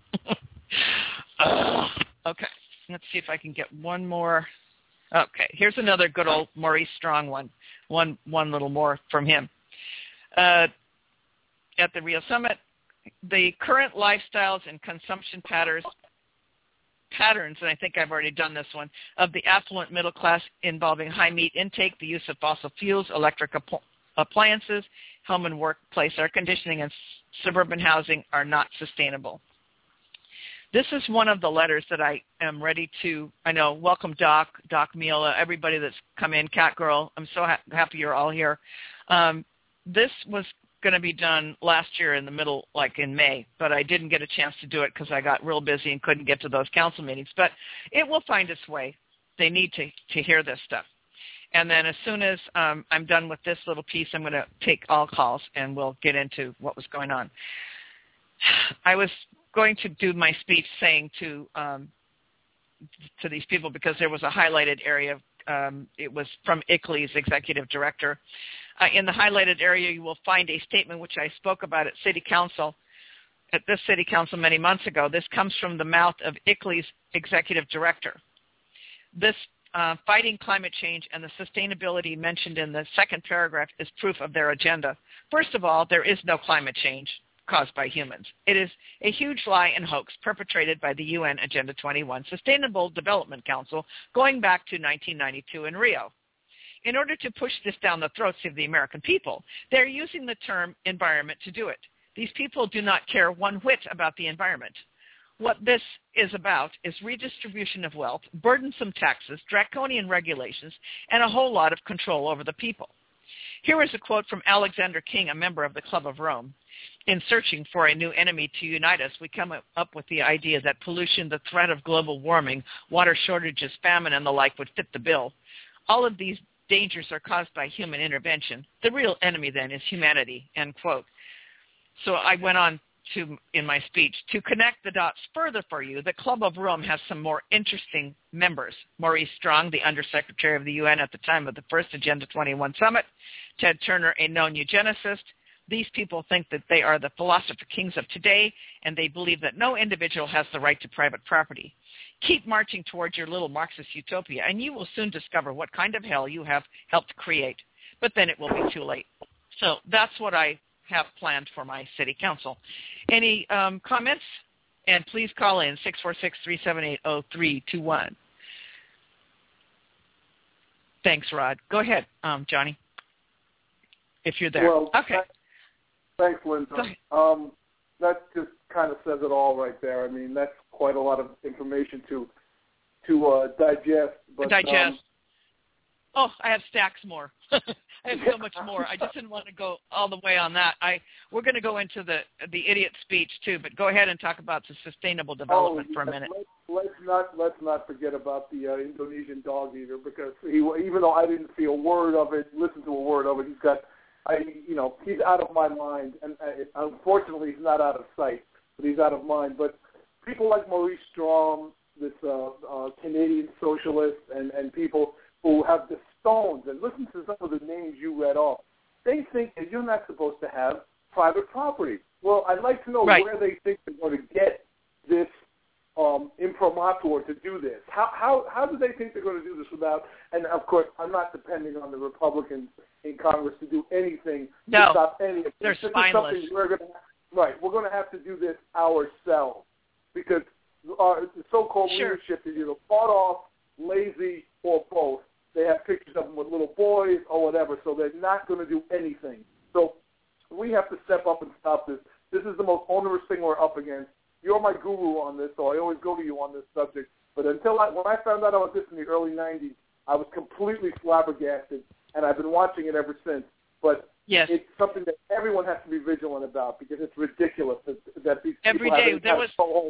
uh, okay, let's see if I can get one more. Okay, here's another good old Maurice Strong one, one, one little more from him. Uh, at the Rio Summit, the current lifestyles and consumption patterns patterns, and I think I've already done this one, of the affluent middle class involving high meat intake, the use of fossil fuels, electric app- appliances, home and workplace air conditioning, and s- suburban housing are not sustainable. This is one of the letters that I am ready to, I know, welcome Doc, Doc Mila, everybody that's come in, Cat Girl. I'm so ha- happy you're all here. Um, this was going to be done last year in the middle, like in May, but I didn't get a chance to do it because I got real busy and couldn't get to those council meetings. But it will find its way. They need to, to hear this stuff. And then as soon as um, I'm done with this little piece, I'm going to take all calls and we'll get into what was going on. I was going to do my speech saying to um, to these people, because there was a highlighted area. Um, it was from I C L E's executive director. Uh, in the highlighted area, you will find a statement which I spoke about at City Council, at this City Council many months ago. This comes from the mouth of I C L E's executive director. This uh, fighting climate change and the sustainability mentioned in the second paragraph is proof of their agenda. First of all, there is no climate change caused by humans. It is a huge lie and hoax perpetrated by the U N Agenda twenty-one Sustainable Development Council going back to nineteen ninety-two in Rio. In order to push this down the throats of the American people, they're using the term environment to do it. These people do not care one whit about the environment. What this is about is redistribution of wealth, burdensome taxes, draconian regulations, and a whole lot of control over the people. Here is a quote from Alexander King, a member of the Club of Rome. In searching for a new enemy to unite us, we come up with the idea that pollution, the threat of global warming, water shortages, famine, and the like would fit the bill. All of these dangers are caused by human intervention. The real enemy, then, is humanity, end quote. So I went on to, in my speech, to connect the dots further for you, the Club of Rome has some more interesting members. Maurice Strong, the Undersecretary of the U N at the time of the first Agenda twenty-one summit. Ted Turner, a known eugenicist. These people think that they are the philosopher kings of today, and they believe that no individual has the right to private property. Keep marching towards your little Marxist utopia, and you will soon discover what kind of hell you have helped create. But then it will be too late. So that's what I have planned for my city council. Any um, comments? And please call in six four six, three seven eight, zero three two one. Thanks, Rod. Go ahead, um, Johnny, if you're there. Well, okay. Thanks, Linda. Um, that just kind of says it all right there. I mean, that's quite a lot of information to to uh, digest. But, digest. Um, oh, I have stacks more. I have so much more. I just didn't want to go all the way on that. I we're going to go into the the idiot speech too, but go ahead and talk about the sustainable development oh, for a minute. Let's, let's not let's not forget about the uh, Indonesian dog eater, because he, even though I didn't see a word of it, listen to a word of it, he's got. I, you know, he's out of my mind, and uh, unfortunately, he's not out of sight, but he's out of mind. But people like Maurice Strong, this uh, uh, Canadian socialist, and, and people who have the stones, and listen to some of the names you read not supposed to have private property. Well, I'd like to know right. where they think they're going to get this um, imprimatur to do this. How how how do they think they're going to do this without? And of course, I'm not depending on the Republicans in Congress to do anything no, to stop any of this. They're This spineless. is something we're going to right. We're going to have to do this ourselves because our the so-called sure. leadership is either fought off, lazy, or both. They have pictures of them with little boys or whatever, so they're not going to do anything. So we have to step up and stop this. This is the most onerous thing we're up against. You're my guru on this, so I always go to you on this subject. But until I, when I found out about this in the early nineties, I was completely flabbergasted, and I've been watching it ever since. But yes. it's something that everyone has to be vigilant about because it's ridiculous that, that these Every people day have there was so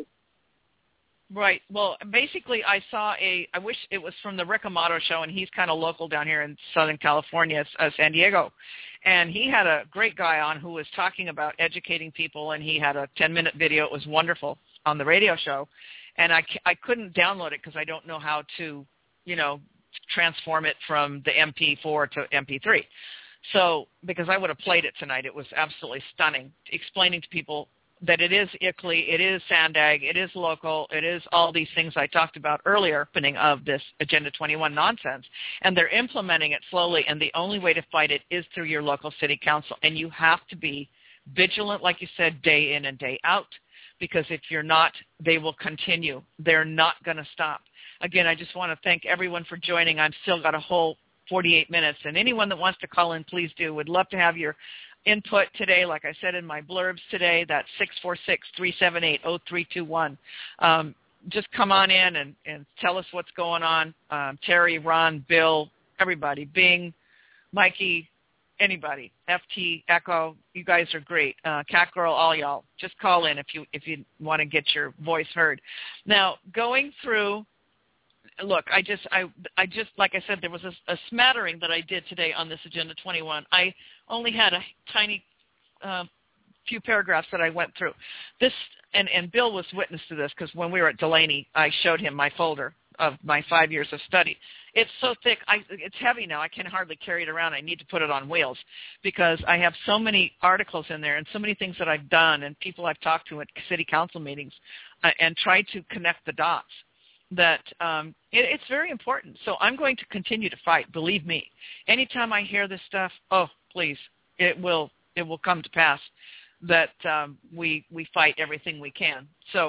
right. Well, basically, I saw a. I wish it was from the Rick Amato show, and he's kind of local down here in Southern California, uh, San Diego, and he had a great guy on who was talking about educating people, and he had a ten-minute video. It was wonderful on the radio show, and I I couldn't download it because I don't know how to, you know, transform it from the M P four to M P three. So because I would have played it tonight, it was absolutely stunning, explaining to people that it is I C L I, it is Sandag, it is local, it is all these things I talked about earlier, opening of this Agenda twenty-one nonsense. And they're implementing it slowly, and the only way to fight it is through your local city council. And you have to be vigilant, like you said, day in and day out, because if you're not, they will continue. They're not going to stop. Again, I just want to thank everyone for joining. I've still got a whole forty-eight minutes, and anyone that wants to call in, please do. Would love to have your input today. Like I said in my blurbs today, that's six four six, three seven eight, zero three two one. Um, just come on in and, and tell us what's going on. Um, Terry, Ron, Bill, everybody, Bing, Mikey, anybody, F T, Echo, you guys are great. Uh, Cat Girl, all y'all. Just call in if you if you want to get your voice heard. Now, going through Look, I just, I, I just, like I said, there was a, a smattering that I did today on this Agenda twenty-one. I only had a tiny uh, few paragraphs that I went through. This, and, and Bill was witness to this because when we were at Delaney, I showed him my folder of my five years of study. It's so thick, I, it's heavy now. I can hardly carry it around. I need to put it on wheels because I have so many articles in there and so many things that I've done and people I've talked to at city council meetings uh, and tried to connect the dots. That um, it, it's very important. So I'm going to continue to fight. Believe me. Anytime I hear this stuff, oh, please, it will it will come to pass that um, we we fight everything we can. So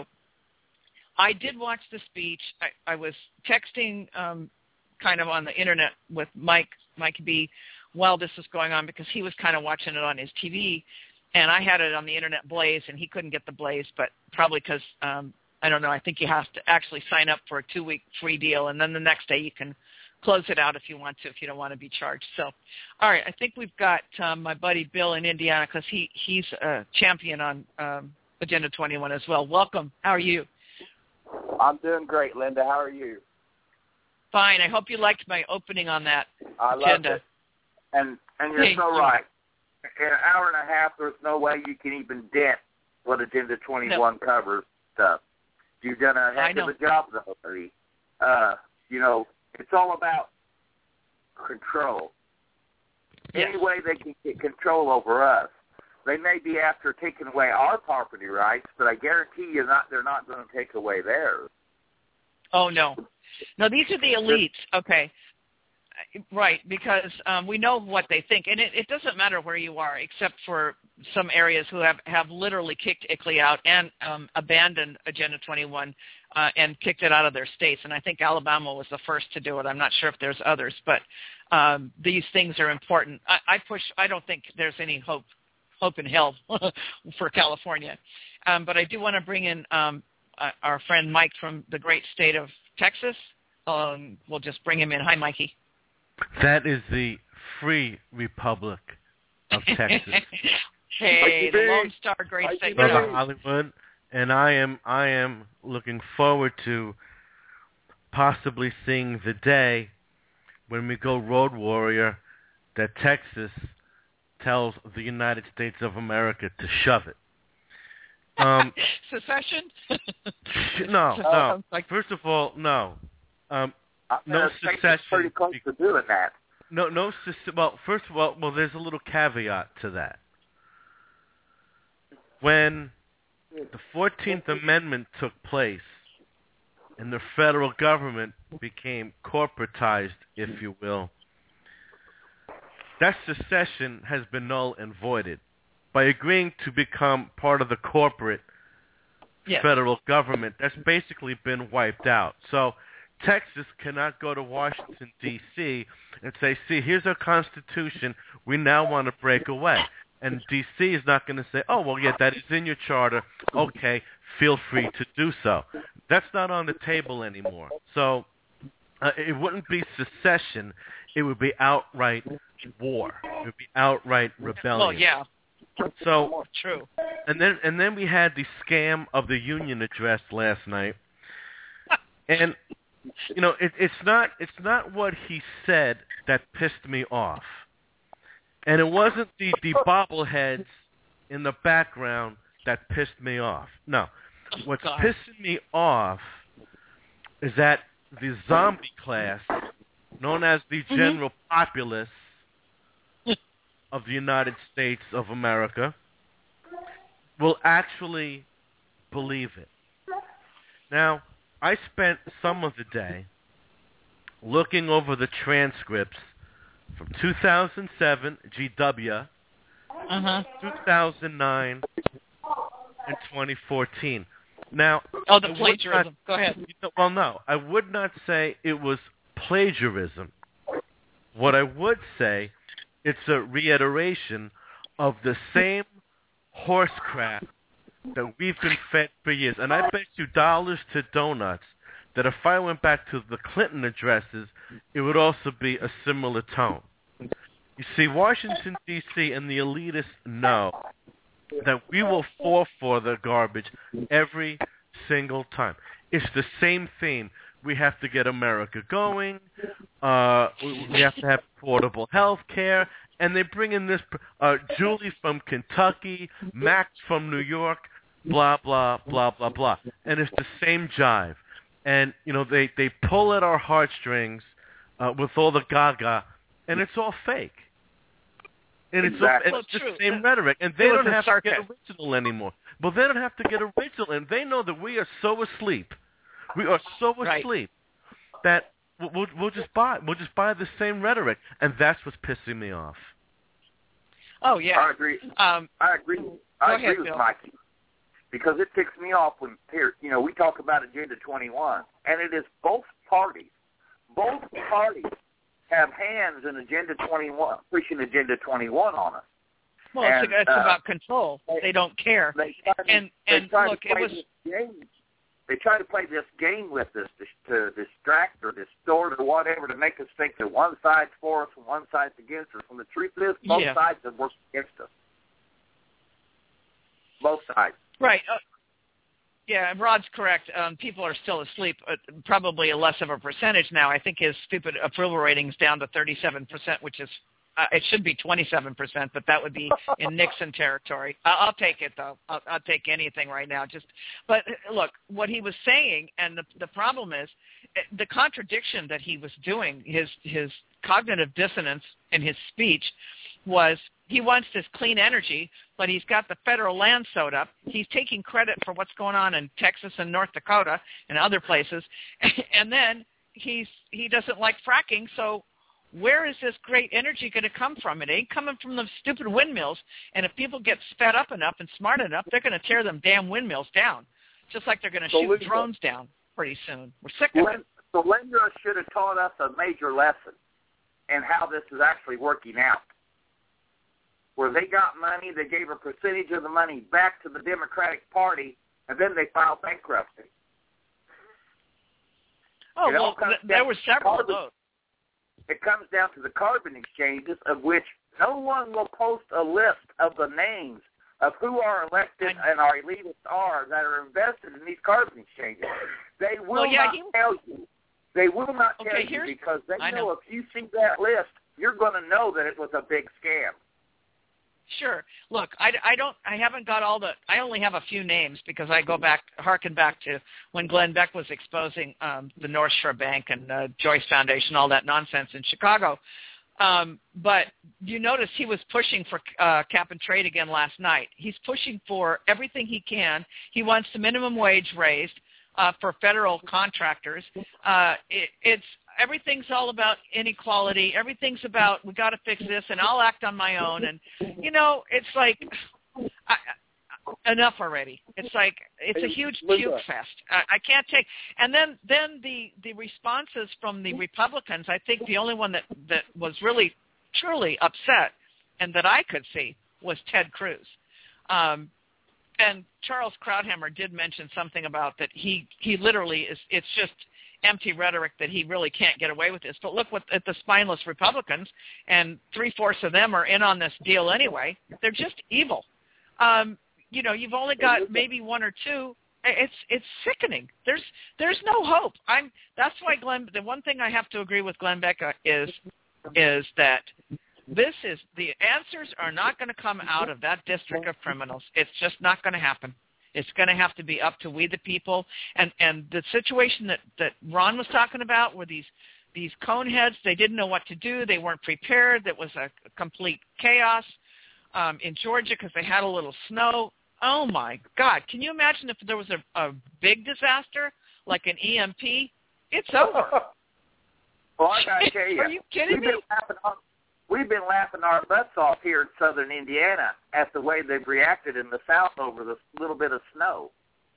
I did watch the speech. I, I was texting um, kind of on the internet with Mike Mike B while this was going on because he was kind of watching it on his T V, and I had it on the internet Blaze, and he couldn't get the Blaze, but probably because um, I don't know. I think you have to actually sign up for a two-week free deal, and then the next day you can close it out if you want to, if you don't want to be charged. So, all right, I think we've got um, my buddy Bill in Indiana because he, he's a champion on um, Agenda twenty-one as well. Welcome. How are you? I'm doing great, Linda. How are you? Fine. I hope you liked my opening on that I agenda. Loved it. And, and you're Thank so you. right. In an hour and a half, there's no way you can even dent what Agenda twenty-one no. covers stuff. You've done a heck of a job, though, buddy. Uh, you know, it's all about control. Yes. Any way they can get control over us. They may be after taking away our property rights, but I guarantee you not they're not going to take away theirs. Oh, no. No, these are the elites. Okay. Right, because um, we know what they think. And it, it doesn't matter where you are, except for some areas who have, have literally kicked I C L I out and um, abandoned Agenda twenty-one uh, and kicked it out of their states. And I think Alabama was the first to do it. I'm not sure if there's others, but um, these things are important. I, I push. I don't think there's any hope hope in hell for California. Um, but I do want to bring in um, uh, our friend Mike from the great state of Texas. Um, we'll just bring him in. Hi, Mikey. That is the Free Republic of Texas. Hey, the Lone Star Great State. Brother Hollywood, and I am I am looking forward to possibly seeing the day when we go Road Warrior that Texas tells the United States of America to shove it. Um, Secession? no, no. Like, first of all, no. Um, Uh, no secession. Pretty close to doing that. No, no. Well, first of all, well, there's a little caveat to that. when the fourteenth Amendment took place and the federal government became corporatized, if you will, that secession has been null and voided. By agreeing to become part of the corporate yes. federal government, that's basically been wiped out. So Texas cannot go to Washington, D C and say, see, here's our Constitution, we now want to break away. And D C is not going to say, oh, well, yeah, that is in your charter, okay, feel free to do so. That's not on the table anymore. So uh, it wouldn't be secession, it would be outright war. It would be outright rebellion. Well, yeah. So true. And then and then we had the scam of the Union address last night. And you know, it, it's not it's not what he said that pissed me off. And it wasn't the, the bobbleheads in the background that pissed me off. No. What's God. pissing me off is that the zombie class, known as the mm-hmm. general populace of the United States of America, will actually believe it. Now, I spent some of the day looking over the transcripts from two thousand seven, G W, uh-huh. two thousand nine, and twenty fourteen. Now, oh, the plagiarism. Not, Go ahead. You know, well, no, I would not say it was plagiarism. What I would say, it's a reiteration of the same horse crap that we've been fed for years. And I bet you dollars to donuts that if I went back to the Clinton addresses, it would also be a similar tone. You see, Washington, D C and the elitists know that we will fall for the garbage every single time. It's the same theme. We have to get America going. Uh, we, we have to have affordable health care. And they bring in this uh, Julie from Kentucky, Max from New York, blah, blah, blah, blah, blah. And it's the same jive. And, you know, they, they pull at our heartstrings uh, with all the gaga, and it's all fake. And it's, exactly. all, it's the same rhetoric. And they it don't have sarcasm. to get original anymore. But they don't have to get original. And they know that we are so asleep. We are so asleep right. that we'll, we'll just buy we'll just buy the same rhetoric. And that's what's pissing me off. Oh, yeah. I agree. Um, I agree. I agree ahead, with Bill. Mikey. Because it ticks me off when, here, you know, we talk about Agenda twenty-one, and it is both parties. Both parties have hands in Agenda twenty-one, pushing Agenda twenty-one on us. Well, and, it's, it's uh, about control. They, they don't care. They try to, and they and try look, to play it was. This game. They try to play this game with us to, to distract or distort or whatever to make us think that one side's for us and one side's against us. When the truth is, both yeah. sides have worked against us. Both sides. Right. Uh, yeah, and Rod's correct. Um, people are still asleep, uh, probably a less of a percentage now. I think his stupid approval rating's down to thirty-seven percent, which is, uh, it should be twenty-seven percent, but that would be in Nixon territory. Uh, I'll take it, though. I'll, I'll take anything right now. Just, But, look, what he was saying, and the, the problem is, the contradiction that he was doing, his his cognitive dissonance in his speech was he wants this clean energy, but he's got the federal land sewed up. He's taking credit for what's going on in Texas and North Dakota and other places. And then he's he doesn't like fracking, so where is this great energy going to come from? It ain't coming from the stupid windmills. And if people get sped up enough and smart enough, they're going to tear them damn windmills down, just like they're going to so shoot Linda, drones down pretty soon. We're sick of it. So Linda should have taught us a major lesson in how this is actually working out. Where they got money, they gave a percentage of the money back to the Democratic Party, and then they filed bankruptcy. Oh, well, th- there were several of those. It comes down to the carbon exchanges, of which no one will post a list of the names of who our elected and our elitists are that are invested in these carbon exchanges. They will well, yeah, not he... tell you. They will not tell okay, you here's... because they I know, know if you see that list, you're going to know that it was a big scam. Sure. Look, I, I don't. I haven't got all the. I only have a few names because I go back, harken back to when Glenn Beck was exposing um, the North Shore Bank and uh, Joyce Foundation, all that nonsense in Chicago. Um, but you notice he was pushing for uh, cap and trade again last night. He's pushing for everything he can. He wants the minimum wage raised uh, for federal contractors. Uh, it, it's everything's all about inequality. Everything's about we got to fix this, and I'll act on my own. And you know, it's like I, enough already. It's like it's a huge puke fest. I, I can't take. And then then the the responses from the Republicans. I think the only one that that was really truly upset, and that I could see, was Ted Cruz. Um, and Charles Krauthammer did mention something about that he he literally is. It's just empty rhetoric that he really can't get away with this. But look what, at the spineless Republicans, and three-fourths of them are in on this deal anyway. They're just evil. Um, you know, you've only got maybe one or two. It's it's sickening. There's there's no hope. I'm that's why Glenn. The one thing I have to agree with Glenn Beck is is that this is the answers are not going to come out of that district of criminals. It's just not going to happen. It's going to have to be up to we the people. And and the situation that, that Ron was talking about were these these coneheads. They didn't know what to do. They weren't prepared. It was a complete chaos um, in Georgia because they had a little snow. Oh, my God. Can you imagine if there was a, a big disaster like an E M P? It's over. Well, I got to tell you. Are you kidding we've me? Been laughing our, we've been laughing our butts off here in southern Indiana at the way they've reacted in the South over the little bit of snow.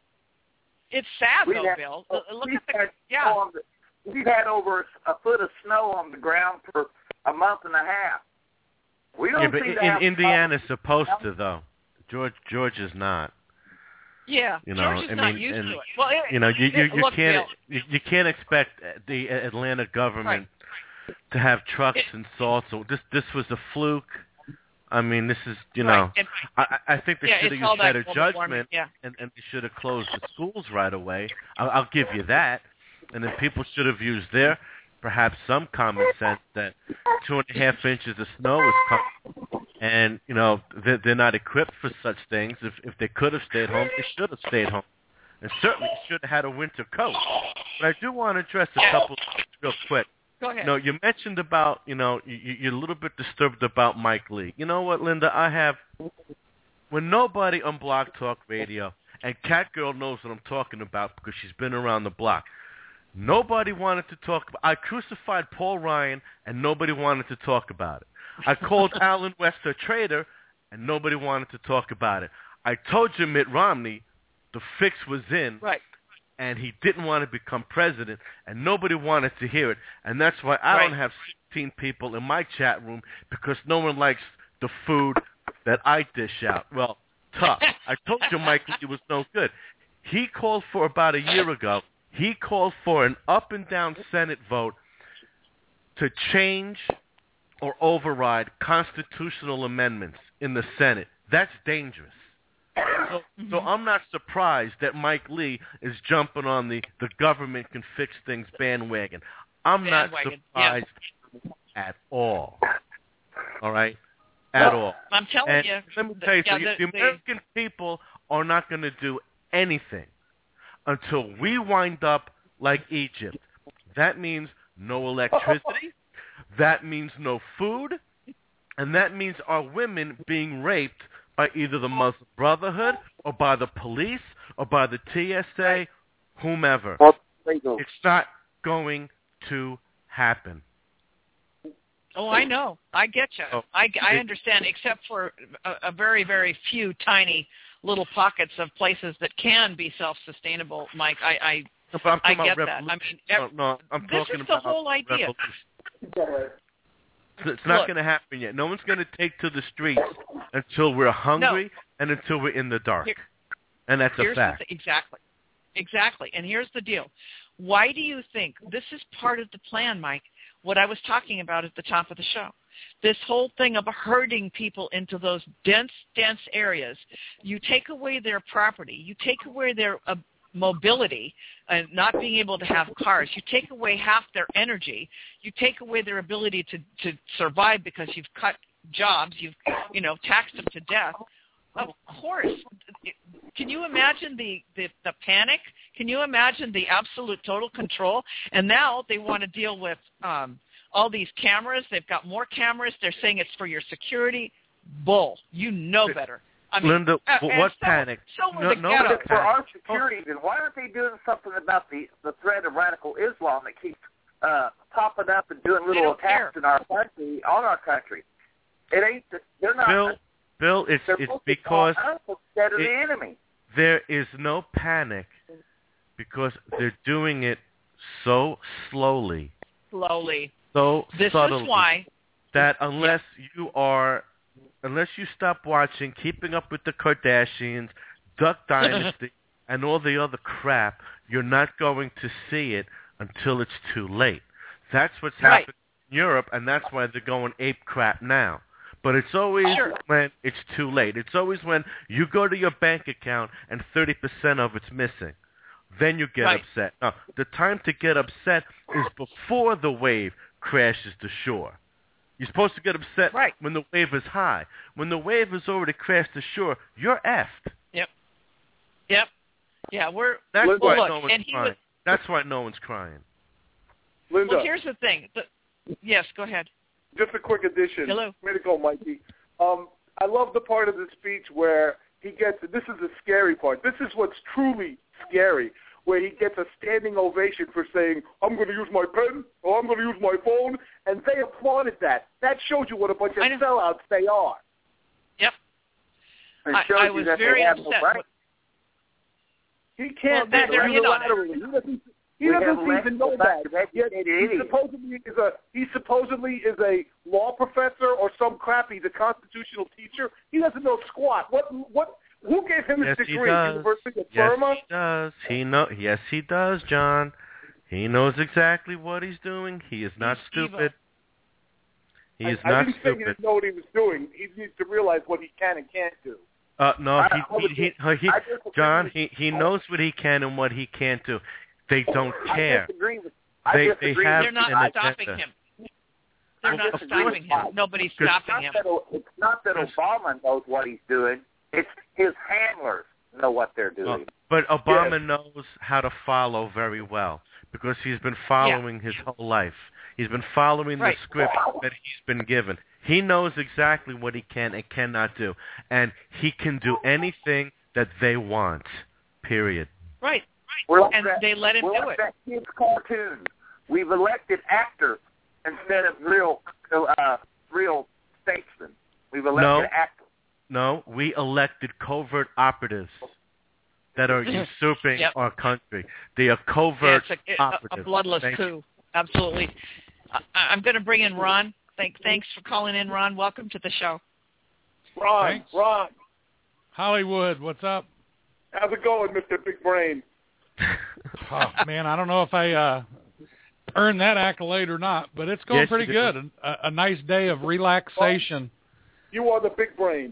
It's sad, we've though, had, Bill. Look at the had, yeah. The, we've had over a foot of snow on the ground for a month and a half. We don't yeah, but see in, that. Indiana's supposed to, though. George George is not. Yeah, you know, George is I not mean, used and, to it. Well, it, you know, you you, you look, can't Bill, you, you can't expect the Atlanta government right. to have trucks it, and salt. So this this was a fluke. I mean, this is you right. know, and, I I think they yeah, should have used better warming, judgment, yeah. and and they should have closed the schools right away. I'll, I'll give you that. And then people should have used their perhaps some common sense that two and a half inches of snow is coming. And, you know, they're, they're not equipped for such things. If if they could have stayed home, they should have stayed home. And certainly should have had a winter coat. But I do want to address a couple things real quick. Go ahead. You know, you mentioned about, you know, you, you're a little bit disturbed about Mike Lee. You know what, Linda? I have, when nobody on Blog Talk Radio, and Catgirl knows what I'm talking about because she's been around the block, nobody wanted to talk about, I crucified Paul Ryan, and nobody wanted to talk about it. I called Alan West a traitor, and nobody wanted to talk about it. I told you Mitt Romney, the fix was in, right. and he didn't want to become president, and nobody wanted to hear it. And that's why I right. don't have sixteen people in my chat room, because no one likes the food that I dish out. Well, tough. I told you Mike Lee was no good. He called for, about a year ago, he called for an up-and-down Senate vote to change or override constitutional amendments in the Senate. That's dangerous. So, so I'm not surprised that Mike Lee is jumping on the, the government can fix things bandwagon. I'm bandwagon. not surprised yeah. at all. All right? At all. I'm telling and you. Let me tell you, yeah, so the, the American the, people are not going to do anything until we wind up like Egypt. That means no electricity. That means no food. And that means our women being raped by either the Muslim Brotherhood or by the police or by the T S A, whomever. It's not going to happen. Oh, I know. I get you. Oh, I, I it, understand, except for a, a very, very few tiny little pockets of places that can be self-sustainable, Mike. I, I, no, but I'm I talking get about that. I mean, no, no, I'm this talking is the about whole idea. revolution. It's not going to happen yet. No one's going to take to the streets until we're hungry no. and until we're in the dark. Here, and that's a fact. The, exactly. Exactly. And here's the deal. Why do you think this is part of the plan, Mike, what I was talking about at the top of the show? This whole thing of herding people into those dense, dense areas. You take away their property. You take away their uh, mobility and not being able to have cars. You take away half their energy. You take away their ability to, to survive because you've cut jobs. You've, you know, taxed them to death. Of course. Can you imagine the, the, the panic? Can you imagine the absolute total control? And now they want to deal with um, all these cameras. They've got more cameras. They're saying it's for your security. Bull. You know better. I mean, Linda, uh, what so, panic? So were no, the no, ghettos. For our security, then why aren't they doing something about the, the threat of radical Islam that keeps uh, popping up and doing little attacks in our country, on our country? It ain't. They're not. Bill, Bill, it's it's because instead of it, the enemy. There is no panic because they're doing it so slowly. Slowly. So this subtly. is why that unless yeah. you are, unless you stop watching Keeping Up with the Kardashians, Duck Dynasty, and all the other crap, you're not going to see it until it's too late. That's what's right. happening in Europe, and that's why they're going ape crap now. But it's always sure. when it's too late. It's always when you go to your bank account and thirty percent of it's missing. Then you get right. upset. Now, the time to get upset is before the wave crashes to shore. You're supposed to get upset right. when the wave is high. When the wave has already crashed to shore, you're effed. Yep. Yep. Yeah, we're... That's well, why look, no one's crying. Was, That's why no one's crying. Linda. Well, here's the thing. The, yes, go ahead. Just a quick addition. Hello. Way to go, Mikey. Um, I love the part of the speech where he gets, this is the scary part. This is what's truly scary, where he gets a standing ovation for saying, I'm going to use my pen, or I'm going to use my phone, and they applauded that. That showed you what a bunch of sellouts they are. Yep. It I, I was very upset. No right. He can't well, act unilaterally. He doesn't, he doesn't even know that. Yet he supposedly is a he supposedly is a law professor or some crap. He's a constitutional teacher. He doesn't know squat. What what? Who gave him his yes, degree? He does. University of yes, Burma? he does. He know. Yes, he does, John. He knows exactly what he's doing. He is not he's stupid. He I, is I not didn't stupid. say he didn't know what he was doing. He needs to realize what he can and can't do. Uh, no, I, he, he, he, he, he John, he, he knows what he can and what he can't do. They don't care. I disagree with, they, I they disagree have They're not an stopping agenda. him. They're not stopping him. Nobody's it's stopping him. That, it's not that Obama knows what he's doing. It's his handlers know what they're doing. Uh, but Obama yes. knows how to follow very well because he's been following yeah. his whole life. He's been following right. the script that he's been given. He knows exactly what he can and cannot do. And he can do anything that they want, period. Right. We're and like they let him we're do like it. That kid's cartoon. We've elected actors instead of real, uh, real statesmen. We've elected no, actors. No, we elected covert operatives that are usurping yep. our country. They are covert yeah, it's a, operatives. a bloodless Thank coup. You. Absolutely. I, I'm going to bring in Ron. Thank, thanks for calling in, Ron. Welcome to the show. Ron, Thanks. Ron. Hollywood, what's up? How's it going, Mister Big Brain? Oh, man, I don't know if I uh, earned that accolade or not, but it's going yes, pretty good. A, a nice day of relaxation. You are the big brain.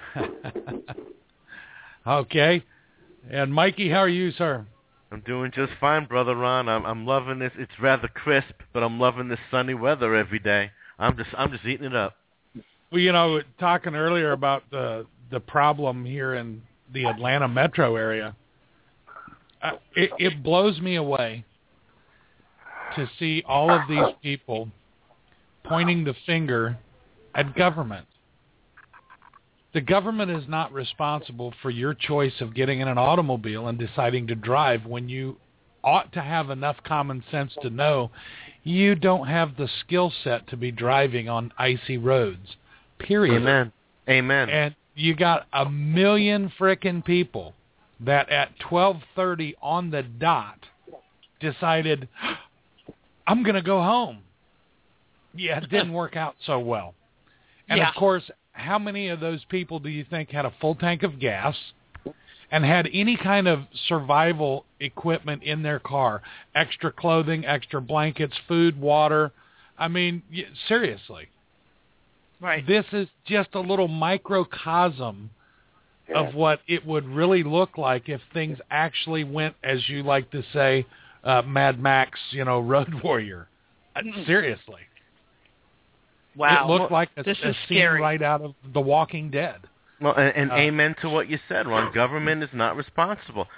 Okay. And Mikey, how are you, sir? I'm doing just fine, Brother Ron. I'm I'm loving this. It's rather crisp, but I'm loving this sunny weather every day. I'm just I'm just eating it up. Well, you know, talking earlier about the the problem here in the Atlanta metro area, uh, it, it blows me away to see all of these people pointing the finger at government. The government is not responsible for your choice of getting in an automobile and deciding to drive when you ought to have enough common sense to know you don't have the skill set to be driving on icy roads, period. Amen. Amen. And you got a million frickin' people that at twelve thirty on the dot decided, I'm going to go home. Yeah, it didn't work out so well. And, yeah. of course, how many of those people do you think had a full tank of gas and had any kind of survival equipment in their car? Extra clothing, extra blankets, food, water. I mean, seriously. Right. This is just a little microcosm Yeah. of what it would really look like if things actually went, as you like to say, uh, Mad Max, you know, Road Warrior. Seriously. Wow. It looked like a, this a is scene scary. right out of The Walking Dead. Well, and, and Uh, amen to what you said, Ron. Government is not responsible.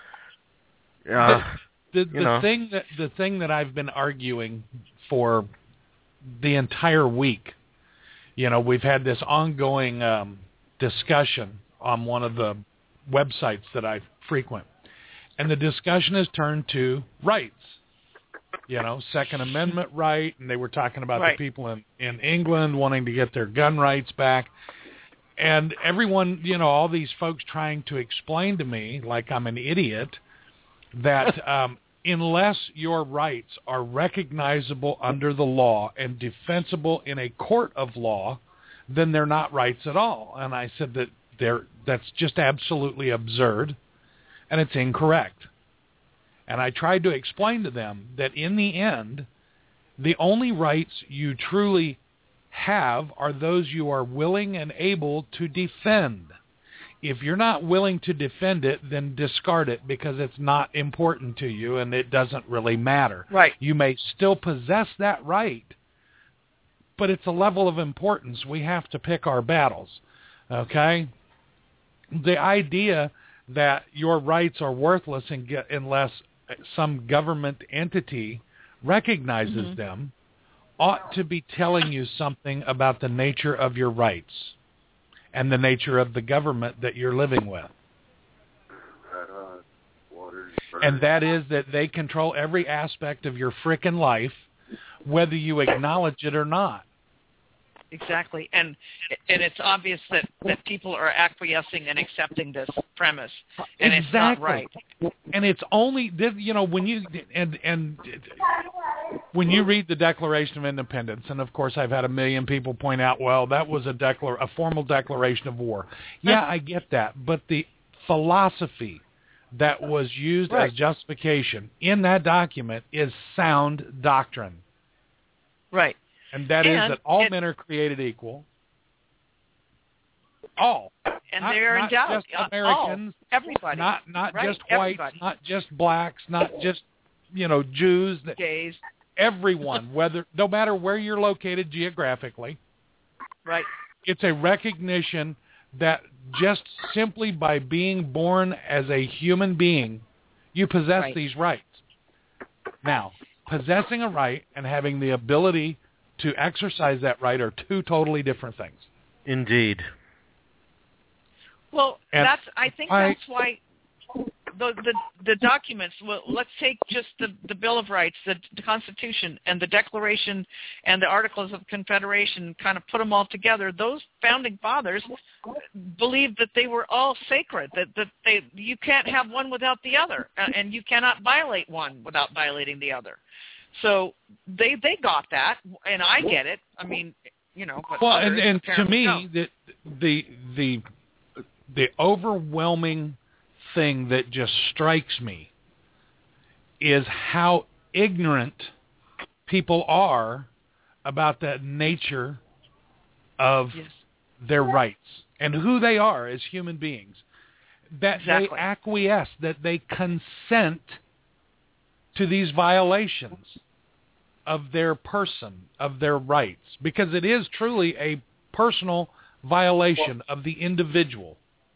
Uh, the you the know. thing that the thing that I've been arguing for the entire week, you know, we've had this ongoing um, discussion on one of the websites that I frequent. And the discussion has turned to rights, you know, Second Amendment right, and they were talking about right. the people in, in England wanting to get their gun rights back. And everyone, you know, all these folks trying to explain to me, like I'm an idiot, that um, unless your rights are recognizable under the law and defensible in a court of law, then they're not rights at all. And I said that they're, that's just absolutely absurd, and it's incorrect. And I tried to explain to them that in the end, the only rights you truly have are those you are willing and able to defend. If you're not willing to defend it, then discard it because it's not important to you and it doesn't really matter. Right. You may still possess that right, but it's a level of importance. We have to pick our battles, okay? The idea that your rights are worthless unless some government entity recognizes mm-hmm. them ought to be telling you something about the nature of your rights and the nature of the government that you're living with. And that is that they control every aspect of your frickin' life, whether you acknowledge it or not. Exactly. And and it's obvious that, that people are acquiescing and accepting this premise. And exactly. It's not right. And it's only, you know, when you, and and when you read the Declaration of Independence, and of course I've had a million people point out, well, that was a declar- a formal declaration of war. Yeah, I get that. But the philosophy that was used right. as justification in that document is sound doctrine. Right. And that and, is that all and, men are created equal. All. And not, they're not endowed. just Americans. All. Everybody. Not not right. just whites, Everybody. not just blacks, not just, you know, Jews. Gays. Everyone, whether no matter where you're located geographically. Right. It's a recognition that just simply by being born as a human being, you possess right. these rights. Now, possessing a right and having the ability to exercise that right are two totally different things. Indeed. Well, and that's. I think I, that's why the the, the documents. Well, let's take just the, the Bill of Rights, the, the Constitution, and the Declaration, and the Articles of Confederation. Kind of put them all together. Those founding fathers believed that they were all sacred. That that they you can't have one without the other, and you cannot violate one without violating the other. So they they got that, and I get it. I mean, you know. But well, and, and to me, don't. the the the the overwhelming thing that just strikes me is how ignorant people are about the nature of yes. their rights and who they are as human beings. That exactly. they acquiesce, that they consent to these violations of their person, of their rights, because it is truly a personal violation of the individual.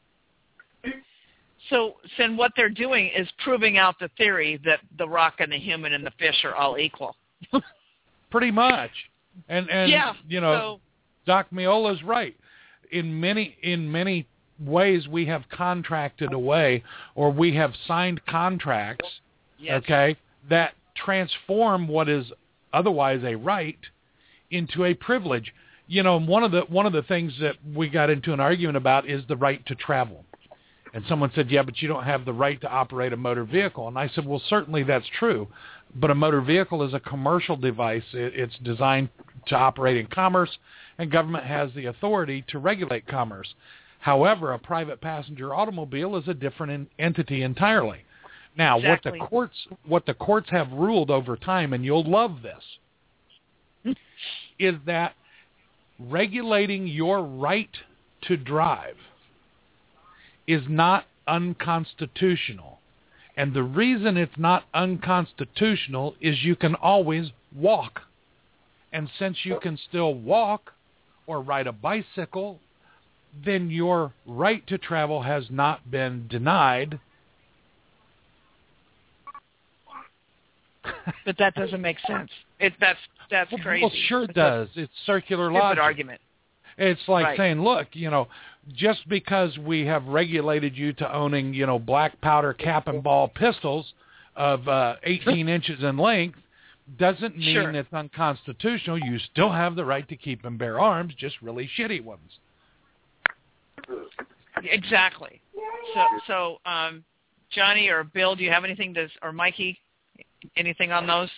So, then what they're doing is proving out the theory that the rock and the human and the fish are all equal. Pretty much. And, and yeah, you know, so, Doc Miola's right. In many, in many ways, we have contracted away, or we have signed contracts, yes. okay, that transform what is otherwise a right into a privilege. You know, one of the one of the things that we got into an argument about is the right to travel. And someone said, yeah, but you don't have the right to operate a motor vehicle. And I said, well, certainly that's true. But a motor vehicle is a commercial device. It, it's designed to operate in commerce, and government has the authority to regulate commerce. However, a private passenger automobile is a different in, entity entirely. Now, exactly. what the courts what the courts have ruled over time, and you'll love this, is that regulating your right to drive is not unconstitutional. And the reason it's not unconstitutional is you can always walk. And since you can still walk or ride a bicycle, then your right to travel has not been denied. But that doesn't make sense. It that's that's well, crazy. Well, sure it's does. It's circular stupid logic. argument. It's like right. saying, look, you know, just because we have regulated you to owning, you know, black powder cap and ball pistols of uh, eighteen inches in length doesn't mean sure. it's unconstitutional. You still have the right to keep and bear arms, just really shitty ones. Exactly. So, so um, Johnny or Bill, do you have anything to, or Mikey, anything on those?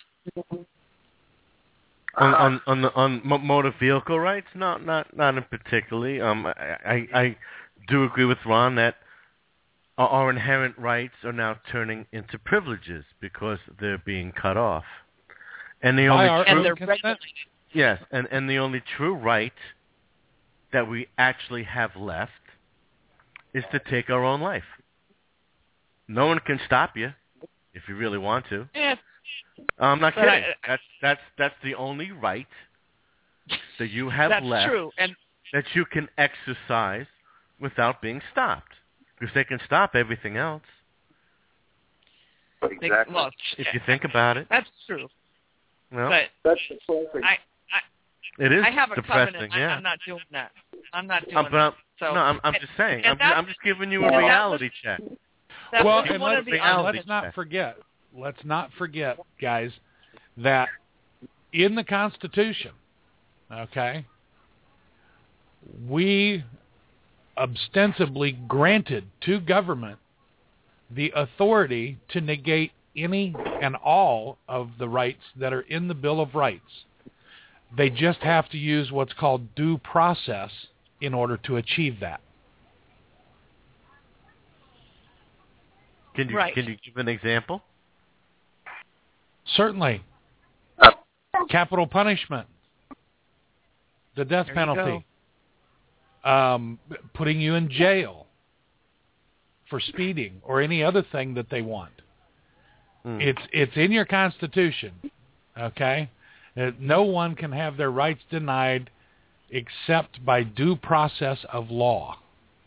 On on on, the, on motor vehicle rights, not not not in particularly. Um, I, I I do agree with Ron that our, our inherent rights are now turning into privileges because they're being cut off, and the only our, true, and they're regulated. Yes, and and the only true right that we actually have left is to take our own life. No one can stop you if you really want to. Yeah. I'm not But kidding. I, that's that's that's the only right that you have that's left true. And that you can exercise without being stopped, because they can stop everything else. Exactly. they, well, If you think about it, that's true. well, But That's depressing. I, it is I have a depressing. covenant. Yeah, I, I'm not doing that. I'm not doing Uh, but I'm, that. So no, I'm, I'm and, just saying. and I'm, that's- I'm just giving you and a that reality was- check. That well, was and one let's, of the and reality let's not check. forget, let's not forget, guys, that in the Constitution, okay, we ostensibly granted to government the authority to negate any and all of the rights that are in the Bill of Rights. They just have to use what's called due process in order to achieve that. Can you Right. can you give an example? Certainly. Capital punishment. The death There you penalty. Um, putting you in jail for speeding or any other thing that they want. Mm. It's it's in your Constitution, okay? Uh, No one can have their rights denied except by due process of law.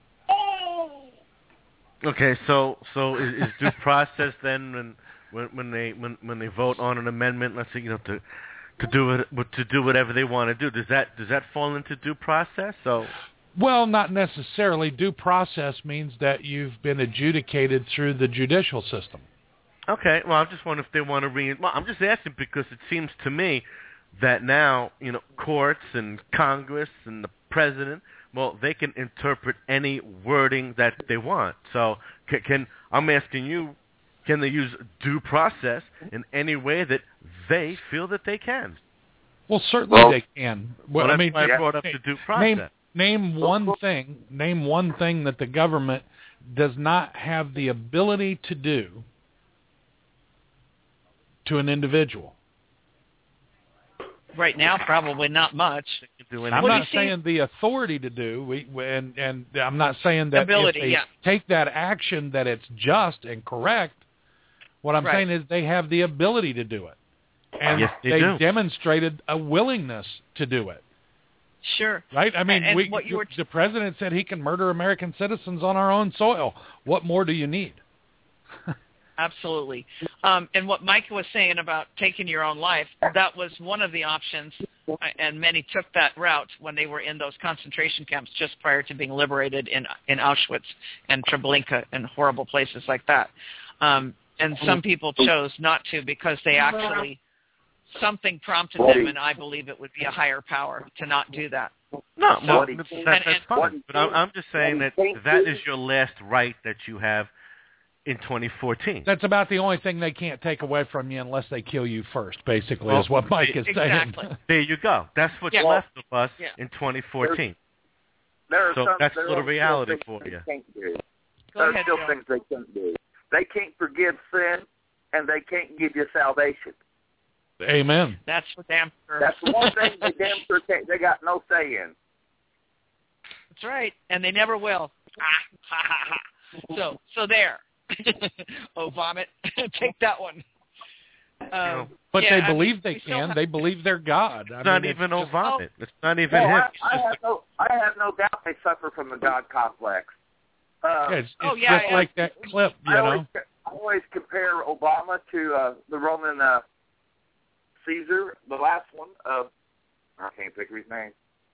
Okay, so so is, is due process then when when when they when, when they vote on an amendment, let's say, you know, to to do it to do whatever they want to do, does that does that fall into due process? So Well, not necessarily. Due process means that you've been adjudicated through the judicial system. okay, well, I'm just wondering if they want to re. Well, I'm just asking because it seems to me that now, you know, courts and Congress and the president, well, they can interpret any wording that they want. So can, can I'm asking you, can they use due process in any way that they feel that they can? Well, certainly Well, they can. Well, Well, I that's mean, why I yeah. brought up the due process. name name one thing. Name one thing that the government does not have the ability to do to an individual. Right now, probably not much. They can do I'm anything. What do not you see- saying the authority to do, we, we- and and I'm not saying that Ability, if they yeah. take that action that it's just and correct. What I'm Right. saying is they have the ability to do it, and Yes, they do. demonstrated a willingness to do it. Sure. Right? I mean, And- and we, what you were- the president said he can murder American citizens on our own soil. What more do you need? Absolutely. Um, and what Mike was saying about taking your own life, that was one of the options, uh, and many took that route when they were in those concentration camps just prior to being liberated in in Auschwitz and Treblinka and horrible places like that. Um, and some people chose not to because they actually, something prompted them, and I believe it would be a higher power to not do that. No, So- well, that, that's and- and- fine. But I'm, I'm just saying that that is your last right that you have in twenty fourteen. That's about the only thing they can't take away from you unless they kill you first, basically, Well, is what Mike is exactly. saying. There you go. That's what's Yeah. left of us Yeah. in twenty fourteen. There are So some, that's there a little are reality still for things you. they can't do. Go There are ahead, still Joe. things they can't do. They can't forgive sin, and they can't give you salvation. Amen. That's for damn sure. That's the one thing they damn sure can't, they got no say in. That's right, and they never will. Ah, ha, ha, ha. So, so there. Oh, vomit! Take that one. Um, But yeah, they I believe mean, they we still can. have- They believe they're God. I It's not mean, even it's just- Obama. It's not even Well, him. I, I have no, I have no doubt they suffer from the God complex. Uh, yeah, it's, Oh, it's yeah, just yeah. like that clip, you I know. always, always compare Obama to uh, the Roman uh, Caesar, the last one. Uh, I can't think of his name.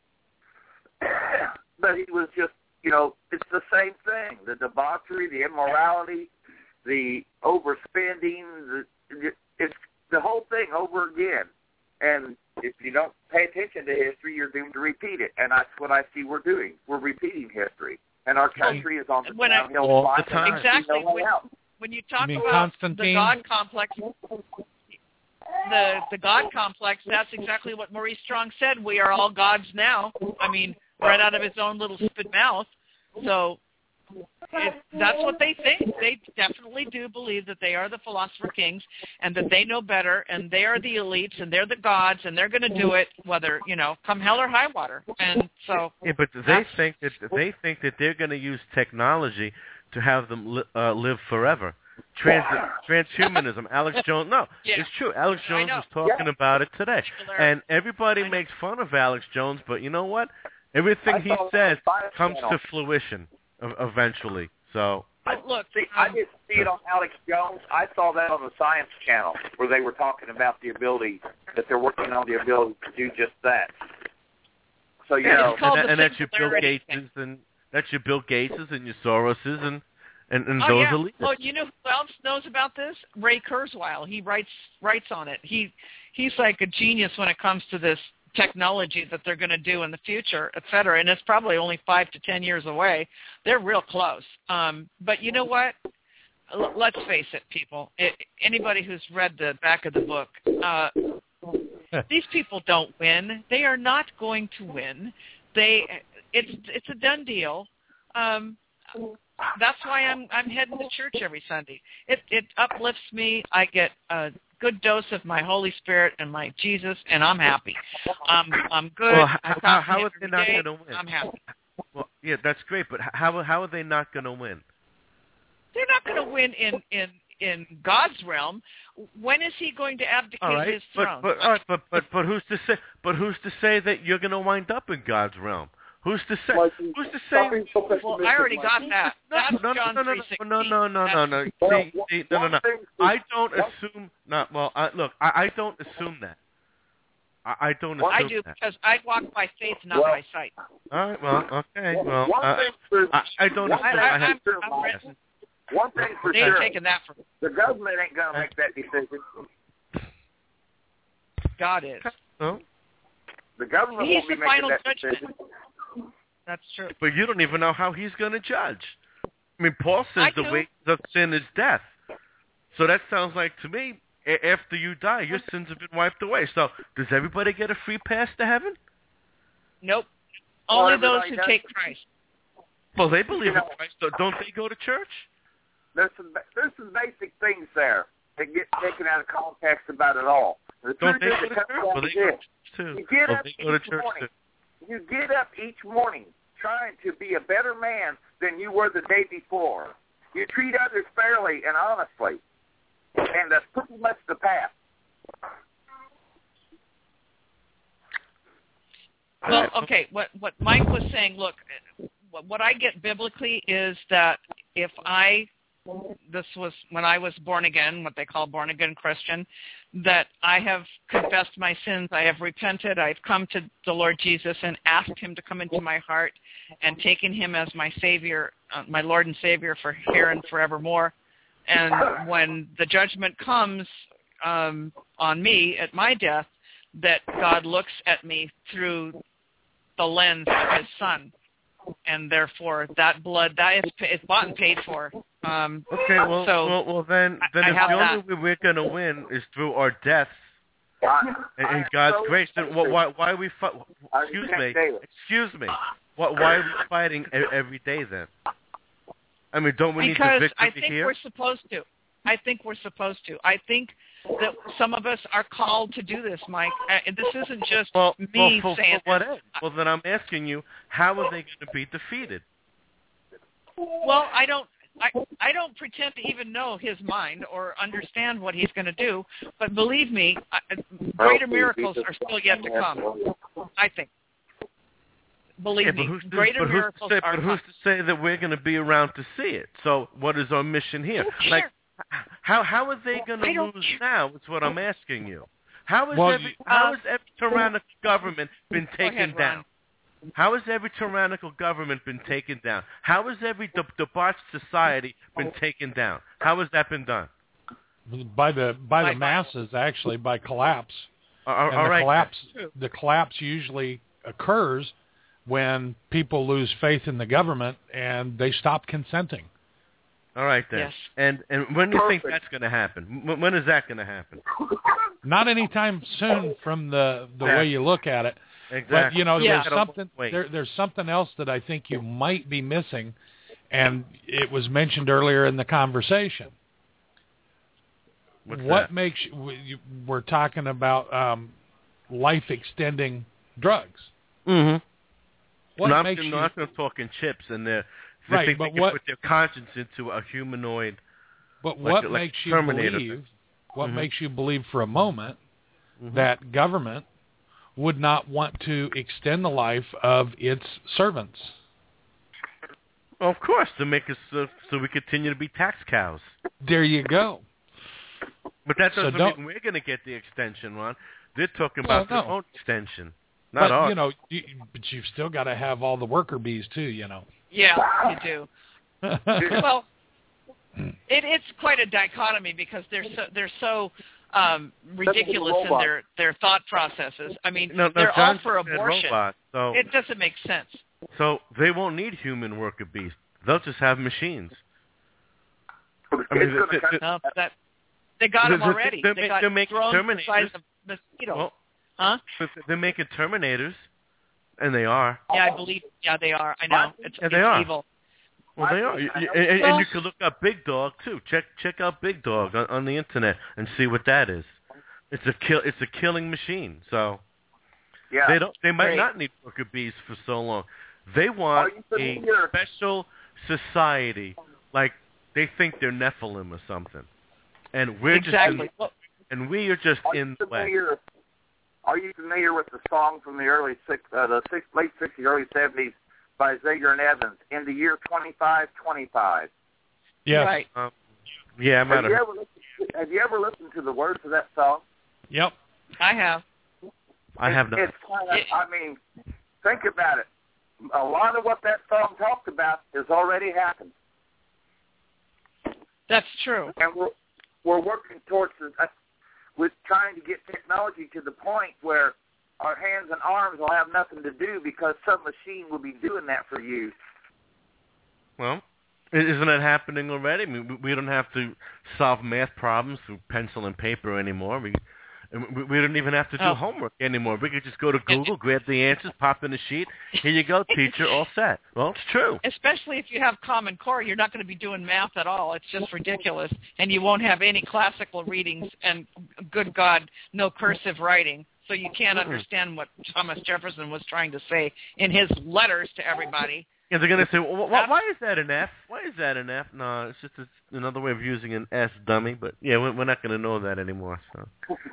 But he was just, you know, it's the same thing. The debauchery, the immorality, the overspending, the, it's the whole thing over again. And if you don't pay attention to history, you're doomed to repeat it. And that's what I see we're doing. We're repeating history. And our country is on the when downhill all slide. the time. Exactly. No When, when you talk You mean about Constantine? the God complex, the the God complex, that's exactly what Maurice Strong said. We are all gods now. I mean, right out of his own little spit mouth. So it, that's what they think. They definitely do believe that they are the philosopher kings and that they know better and they are the elites and they're the gods and they're going to do it whether, you know, come hell or high water. And so yeah, but they think that they think that they're going to use technology to have them li- uh, live forever. Trans transhumanism. Alex Jones. No, yeah. it's true. Alex Jones know. was talking Yeah. about it today, and everybody I know. makes fun of Alex Jones. But you know what? Everything I he saw says that on Science comes Channel. to fruition e- eventually. So But look, See, I um, didn't see it on Alex Jones. I saw that on the Science Channel where they were talking about the ability, that they're working on the ability to do just that. So, you Yeah, know, it's called and, the and that's your Bill singularity Gateses and that's your Bill Gateses and your Soroses and and, and oh, those yeah. elites. Oh, you know who else knows about this? Ray Kurzweil. He writes writes on it. He he's like a genius when it comes to this technology that they're going to do in the future, et cetera. And it's probably only five to ten years away. They're real close. Um, but you know what? L- let's face it, people. It, anybody who's read the back of the book, uh, these people don't win. They are not going to win. They it's it's a done deal. Um, that's why I'm I'm heading to church every Sunday. It it uplifts me. I get a good dose of my Holy Spirit and my Jesus, and I'm happy. I'm I'm good. Well, I how, talk how, to how him are they every not day. going to win? I'm happy. Well, yeah, that's great, but how how are they not going to win? They're not going to win in in in God's realm. When is He going to abdicate All right, His but throne? but, all right, but but but who's to say? But who's to say that you're going to wind up in God's realm? Who's to say? Like, Who's to stop say? being so Well, I already pessimistic, got Mike. that. That's No, no, John no, no, three no, sixteen. no, no, no, no, no. Well, See, see, no, no, one no. thing is- I don't one- assume. Not well. I, look, I, I don't assume that. I, I don't assume I do that. because I walk by faith, not Well- by sight. All right. Well, okay. Well, one uh, thing for, I, I don't one assume. thing I- I have. for I'm- sure, I'm Mike, ready. one thing for They ain't sure, taking that from the government ain't going to make that decision. God is. Oh, The government He's won't be the making final that judgment. decision. That's true. but you don't even know how he's going to judge. I mean, Paul says I the do. wages of sin is death. So that sounds like to me, a- after you die, your sins have been wiped away. So does everybody get a free pass to heaven? Nope. Well, Only those everybody who does. take Christ. Well, they believe You in know- Christ. So don't they go to church? There's some there's some basic things there that get taken out of context about it all. The Don't truth they is, go it to comes church? down Well, to they go to this. church too. You get Well, up they go to each church morning. too. You get up each morning trying to be a better man than you were the day before. You treat others fairly and honestly, and that's pretty much the path. Well, okay. What what Mike was saying. Look, what, what I get biblically is that if I, this was when I was born again, what they call born again Christian, that I have confessed my sins, I have repented, I've come to the Lord Jesus and asked Him to come into my heart, and taken Him as my Savior, uh, my Lord and Savior for here and forevermore. And when the judgment comes um, on me at my death, that God looks at me through the lens of His Son, and therefore that blood that is is bought and paid for. Um, Okay, well, so well, well, then, then I if have the only that. way we're going to win is through our deaths I, and, I and God's so grace, then why, why, why are we? Fi- I excuse can't me, say it. excuse me. Why, why are we fighting e- every day then? I mean, don't we because need the I victory think here? we're supposed to. I think we're supposed to. I think that some of us are called to do this, Mike. Uh, this isn't just Well, me well, for, saying. for what end? Well, then I'm asking you, how are they going to be defeated? Well, I don't. I, I don't pretend to even know His mind or understand what He's going to do, but believe me, I, greater miracles are still yet to come. I think. Believe Yeah, but me, who's to, greater but who's miracles to say, are but who's coming. to say that we're going to be around to see it? So what is our mission here? Sure. Like how how are they going to lose now? Is what I'm asking you. How is well, every how uh, has every tyrannical government been taken ahead, down? Ron. How has every tyrannical government been taken down? How has every de- debauched society been taken down? How has that been done? By the by, By the masses, actually, by collapse. All, and all the right. collapse, the collapse usually occurs when people lose faith in the government and they stop consenting. All right then. Yes. And and when do you think Perfect. that's going to happen? When, when is that going to happen? Not anytime soon, from the the Exactly. way you look at it. Exactly. But you know, Yeah. there's something Wait. there, there's something else that I think you might be missing, and it was mentioned earlier in the conversation. What's what that? makes you, we're talking about um, life extending drugs? Mm-hmm. What no, makes I'm, you no, I'm not talking chips, and they're, they right? think But they can what? put their conscience into a humanoid. But like what a- like makes a you Terminator. believe? What Mhm. makes you believe for a moment Mhm. that government would not want to extend the life of its servants? Well, of course, to make us uh, so we continue to be tax cows. There you go. But that So doesn't don't- mean we're going to get the extension, Ron. They're talking Well, about their no. own extension, not But ours. you know, you, but you've still got to have all the worker bees too. You know. Yeah, you do. Well, it, it's quite a dichotomy because they're so they're so um, ridiculous in their, their thought processes. I mean, no, no, they're John all for said abortion. robots, so It doesn't make sense. so they won't need human worker bees. They'll just have machines. I mean, It's gonna the- cut- the- No, that they got The- them the- already. they're They ma- got they're making drones the Terminators. size of mosquitoes. Well, Huh? but they're making Terminators, and they are. Yeah, I believe. Yeah, they are. I know. It's, Yeah, they it's are. evil. Well, they are. You- you- and, and Well- you can look up Big Dog too. Check check out Big Dog on, on the internet and see what that is. It's a kill. It's a killing machine. So yeah. they don't. They might Great. not need worker bees for so long. They want Are you a familiar- special society, like they think they're Nephilim or something, and we're Exactly. just in, and we are just Are in you the way. familiar? Are you familiar with the song from the early six, uh, the six, late sixties, early seventies by Zager and Evans? In the year twenty-five twenty-five. Yes. Right. Um, yeah, I might Have have. you ever listened, have you ever listened to the words of that song? Yep. I have. I have not. It's kind of, I mean, think about it. A lot of what that song talked about has already happened, That's true. and we're we're working towards the, uh, with trying to get technology to the point where our hands and arms will have nothing to do because some machine will be doing that for you. Well, i- isn't it happening already? I mean, we we don't have to solve math problems through pencil and paper anymore. We and we we don't even have to do Oh. homework anymore. We could just go to Google, grab the answers, pop in a sheet. Here you go, teacher, all set. Well, it's true. Especially if you have Common Core, you're not going to be doing math at all. It's just ridiculous, and you won't have any classical readings. And good God, no cursive writing, so you can't Mm-mm. understand what Thomas Jefferson was trying to say in his letters to everybody. Yeah, they're going to say, well, wh- why is that an F? Why is that an F? No, it's just a, another way of using an S, dummy. But, yeah, we're, we're not going to know that anymore. So.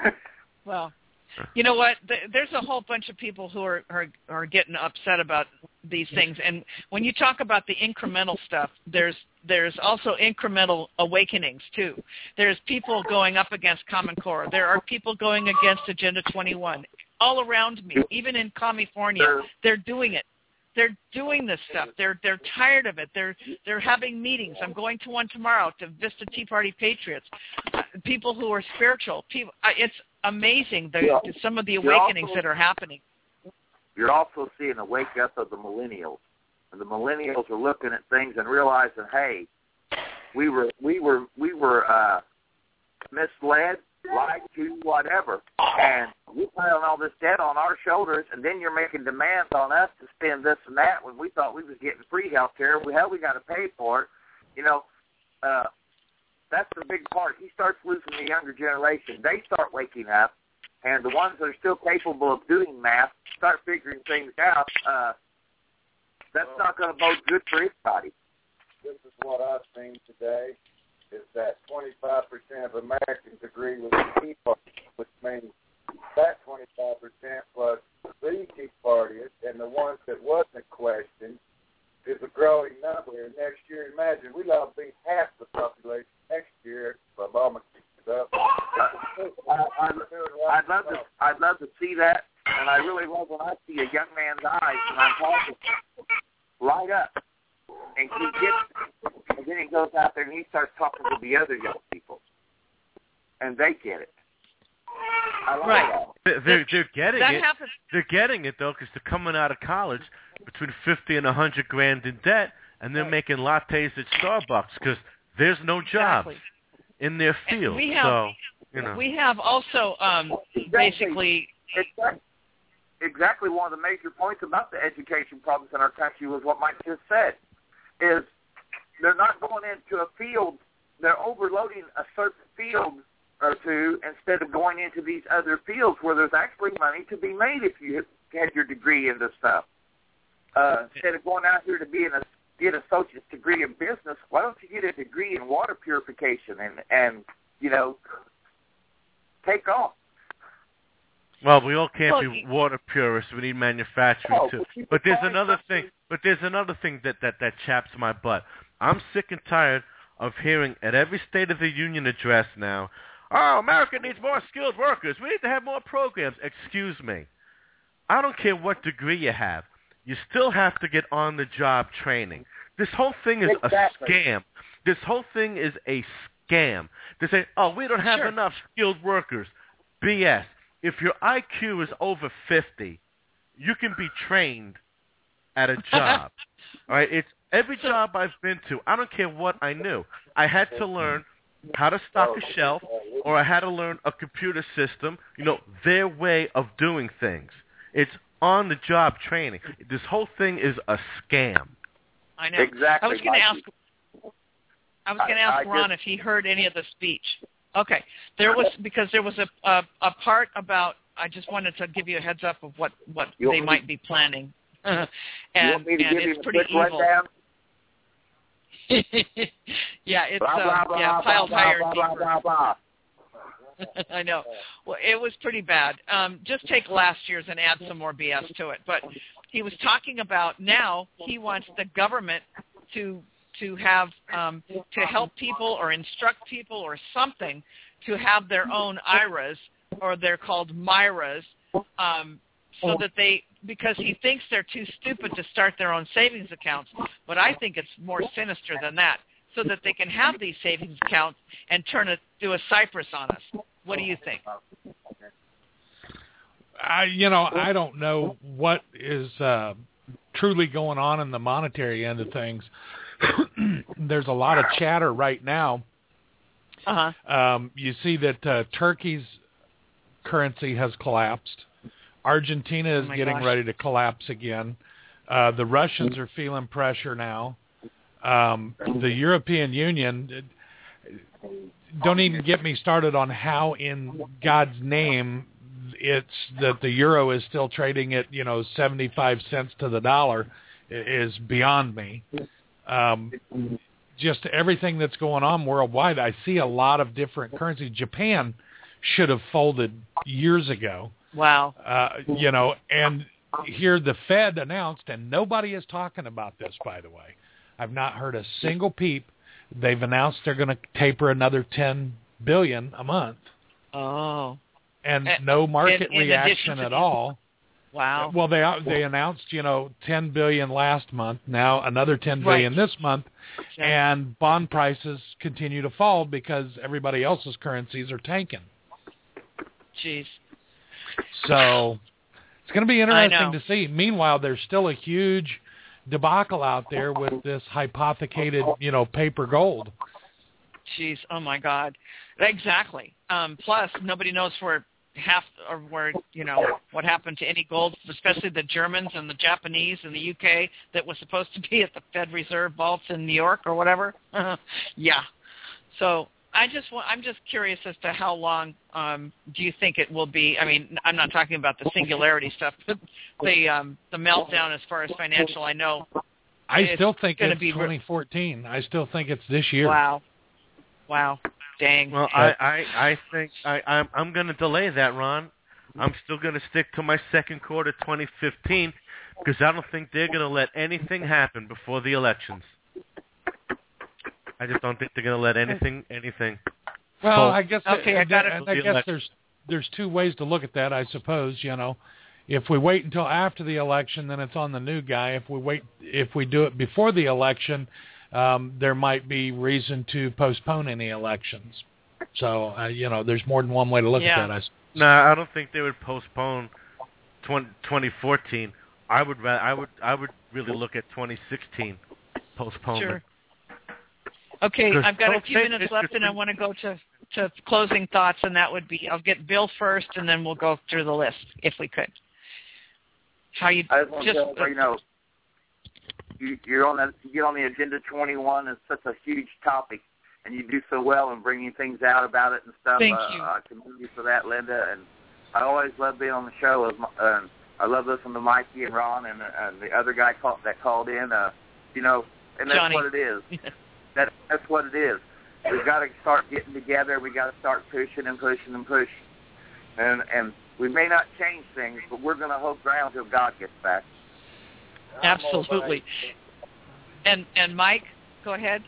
Well, you know what? Th- There's a whole bunch of people who are, are are getting upset about these things. And when you talk about the incremental stuff, there's there's also incremental awakenings too. There's people going up against Common Core. There are people going against Agenda twenty-one. All around me, even in California, they're doing it. They're doing this stuff. They're they're tired of it. They're they're having meetings. I'm going to one tomorrow to Vista Tea Party Patriots. Uh, people who are spiritual. People. Uh, it's amazing the Yeah. some of the You're awakenings also- that are happening. You're also seeing a wake up of the millennials, and the millennials are looking at things and realizing, hey, we were we were we were uh, misled, lied to, whatever, and we're piling all this debt on our shoulders, and then you're making demands on us to spend this and that when we thought we was getting free health care. We hell, we got to pay for it. You know, uh, that's the big part. He starts losing the younger generation. They start waking up, and the ones that are still capable of doing math start figuring things out. Uh, that's not going to bode good for anybody. This is what I've seen today, is that twenty-five percent of Americans agree with the Tea Party, which means that twenty-five percent plus the Tea Party and the ones that wasn't questioned is a growing number. And next year, imagine, we'll all be half the population next year love to I'd love to see that, and I really love when I see a young man's eyes when I'm talking, light up, and he gets, and then he goes out there and he starts talking to the other young people, and they get it. I like right. that. They're they're getting that it. Happens. They're getting it though, because they're coming out of college between fifty and a hundred grand in debt, and they're making lattes at Starbucks because there's no jobs Exactly. in their field. We have, so you know, we have also um, Exactly. basically. Exactly. Exactly one of the major points about the education problems in our country was what Mike just said, is they're not going into a field, they're overloading a certain field or two instead of going into these other fields where there's actually money to be made if you had your degree in this stuff. Uh, instead of going out here to be in a get an associate's degree in business, why don't you get a degree in water purification and, and you know, take off? well, we all can't Well, be water purists. We need manufacturing Oh, too. but But there's find another something- thing. But there's another thing that, that, that chaps my butt. I'm sick and tired of hearing at every State of the Union address now, oh, America needs more skilled workers. We need to have more programs. Excuse me. I don't care what degree you have. You still have to get on-the-job training. This whole thing is Exactly. a scam. This whole thing is a scam. They say, oh, we don't have Sure. enough skilled workers. B S. If your I Q is over fifty, you can be trained at a job. All right? It's every job I've been to. I don't care what I knew. I had to learn how to stock a shelf, or I had to learn a computer system, you know, their way of doing things. It's on-the-job training. This whole thing is a scam. I know. Exactly. I was going to ask. I was going to I- ask I Ron just- if he heard any of the speech. Okay, there was because there was a a, a part about. I just wanted to give you a heads up of what what You want they me- might be planning, and You want me to and give you it's a pretty quick evil. rundown? Yeah, it's Blah, uh, blah, blah, yeah blah, piled blah, higher blah, and blah, deeper. blah, blah. I know. Well, it was pretty bad. Um, just take last year's and add some more B S to it. But he was talking about now he wants the government to to have um, to help people or instruct people or something to have their own I R As, or they're called MIRAs, um, so that they because he thinks they're too stupid to start their own savings accounts. But I think it's more sinister than that, so that they can have these savings accounts and turn it do a Cyprus on us. What do you think? I, you know, I don't know what is uh, truly going on in the monetary end of things. There's a lot of chatter right now. Uh-huh. Um, you see that uh, Turkey's currency has collapsed. Argentina is Oh my getting gosh. ready to collapse again. Uh, the Russians are feeling pressure now. Um, the European Union, don't even get me started on how in God's name it's that the euro is still trading at, you know, seventy-five cents to the dollar is beyond me. Um, just everything that's going on worldwide, I see a lot of different currencies. Japan should have folded years ago. Wow. Uh, you know, and here the Fed announced, and nobody is talking about this, by the way. I've not heard a single peep. They've announced they're going to taper another ten billion dollars a month, Oh. and And- no market in- in reaction addition to at the- all. Wow. Well, they they announced, you know, ten billion dollars last month, now another ten billion dollars Right. this month, and bond prices continue to fall because everybody else's currencies are tanking. Jeez. So it's going to be I interesting know. to see. Meanwhile, there's still a huge debacle out there with this hypothecated, you know, paper gold. Jeez. Oh my God. Exactly. Um, plus, nobody knows where half or where you know what happened to any gold, especially the Germans and the Japanese and the U K that was supposed to be at the Fed Reserve vaults in New York or whatever. Yeah. So I just want, I'm just curious as to how long um, do you think it will be? I mean, I'm not talking about the singularity stuff, but the um, the meltdown as far as financial. I know. I It's still think gonna it's be re- twenty fourteen. I still think it's this year. Wow. Wow. Dang. Well, I, I, I think I, I'm, I'm going to delay that, Ron. I'm still going to stick to my second quarter twenty fifteen because I don't think they're going to let anything happen before the elections. I just don't think they're going to let anything, anything. Well, So- I guess Okay, I I, got it. I guess there's there's two ways to look at that, I suppose. You know, if we wait until after the election, then it's on the new guy. If we wait, if we do it before the election, um, there might be reason to postpone any elections. So, uh, you know, there's more than one way to look yeah. at that. I suppose. No, I don't think they would postpone twenty fourteen. I would, I would, I would really look at twenty sixteen postponement. Sure. Okay, I've got a few minutes left, and I want to go to, to closing thoughts, and that would be, I'll get Bill first, and then we'll go through the list, if we could. How you I just want just to tell you, know, you, you're on the, you get on the Agenda twenty-one. It's such a huge topic, and you do so well in bringing things out about it and stuff. Thank uh, you. I commend you for that, Linda, and I always love being on the show. As my, uh, I love listening to Mikey and Ron and, and the other guy called, that called in. Uh, you know, and that's Johnny. what it is. that that's what it is. We've got to start getting together. We got to start pushing and pushing and pushing. And and we may not change things, but we're going to hold ground till God gets back. Absolutely. And and Mike, go ahead.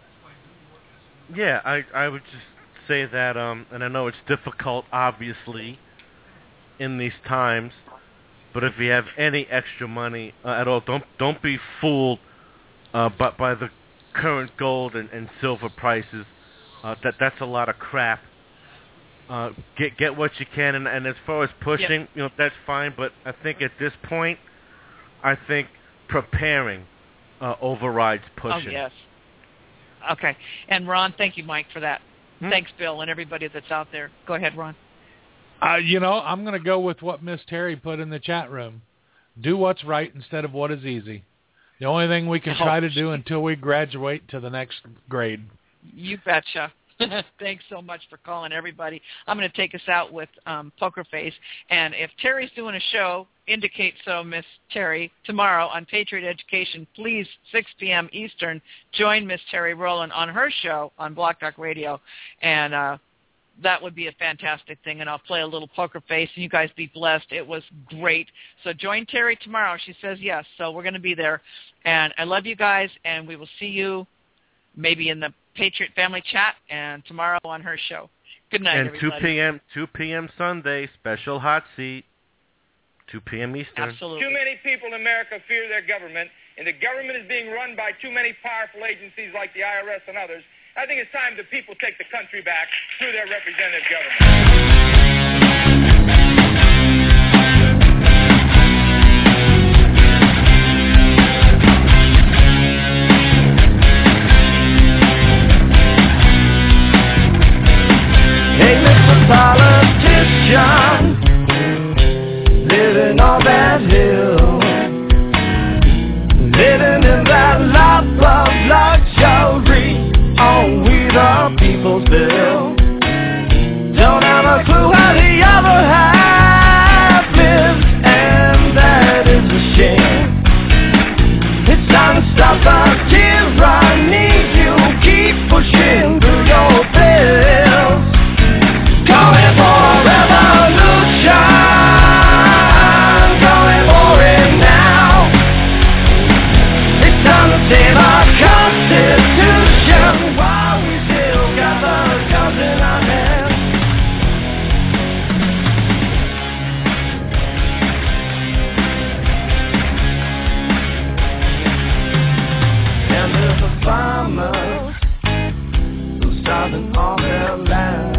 Yeah, I I would just say that, um, and I know it's difficult, obviously, in these times. But if you have any extra money uh, at all, don't don't be fooled uh, but by the current gold and, and silver prices. Uh, that that's a lot of crap. Uh, get get what you can, and, and as far as pushing, yep. you know, that's fine. But I think at this point, I think preparing uh, overrides pushing. Oh yes. Okay, and Ron, thank you, Mike, for that. Hmm? Thanks, Bill, and everybody that's out there. Go ahead, Ron. Uh, you know, I'm going to go with what Miss Terry put in the chat room. Do what's right instead of what is easy. The only thing we can Oh, try to do until we graduate to the next grade. You betcha. Thanks so much for calling, everybody. I'm going to take us out with um, Poker Face. And if Terry's doing a show, indicate so, Miss Terry, tomorrow on Patriot Education. Please, six p.m. Eastern, join Miss Terry Rowland on her show on Block Talk Radio. And uh, that would be a fantastic thing. And I'll play a little Poker Face, and you guys be blessed. It was great. So join Terry tomorrow. She says yes, so we're going to be there. And I love you guys, and we will see you maybe in the Patriot Family Chat and tomorrow on her show. Good night, and everybody. two p.m. two p.m. Sunday, special hot seat, two p.m. Eastern. Absolutely. Too many people in America fear their government, and the government is being run by too many powerful agencies like the I R S and others. I think it's time that people take the country back through their representative government. Politician living on that hill, living in that life of luxury on we the people's bill. Don't have a clue how the other half lives, and that is a shame. It's time to stop the tyranny. You keep pushing through your bills. Going for revolution, going for it now. It's time to save our Constitution while we still got the guns in our hands. And there's the farmers who's starving on their land.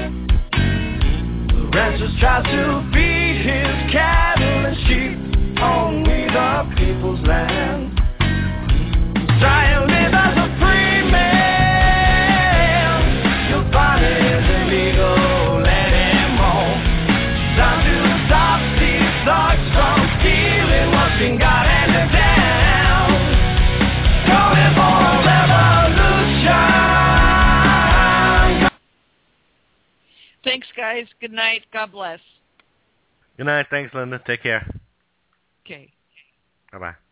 Ranchers try to feed his cattle and sheep on we the people's land. Try and live as a free man. You'll find it illegal, let him roam. Time to stop these thugs from stealing what's been got handed down. Going for revolution. Thanks, guys. Good night. God bless. Good night. Thanks, Linda. Take care. Okay. Bye-bye.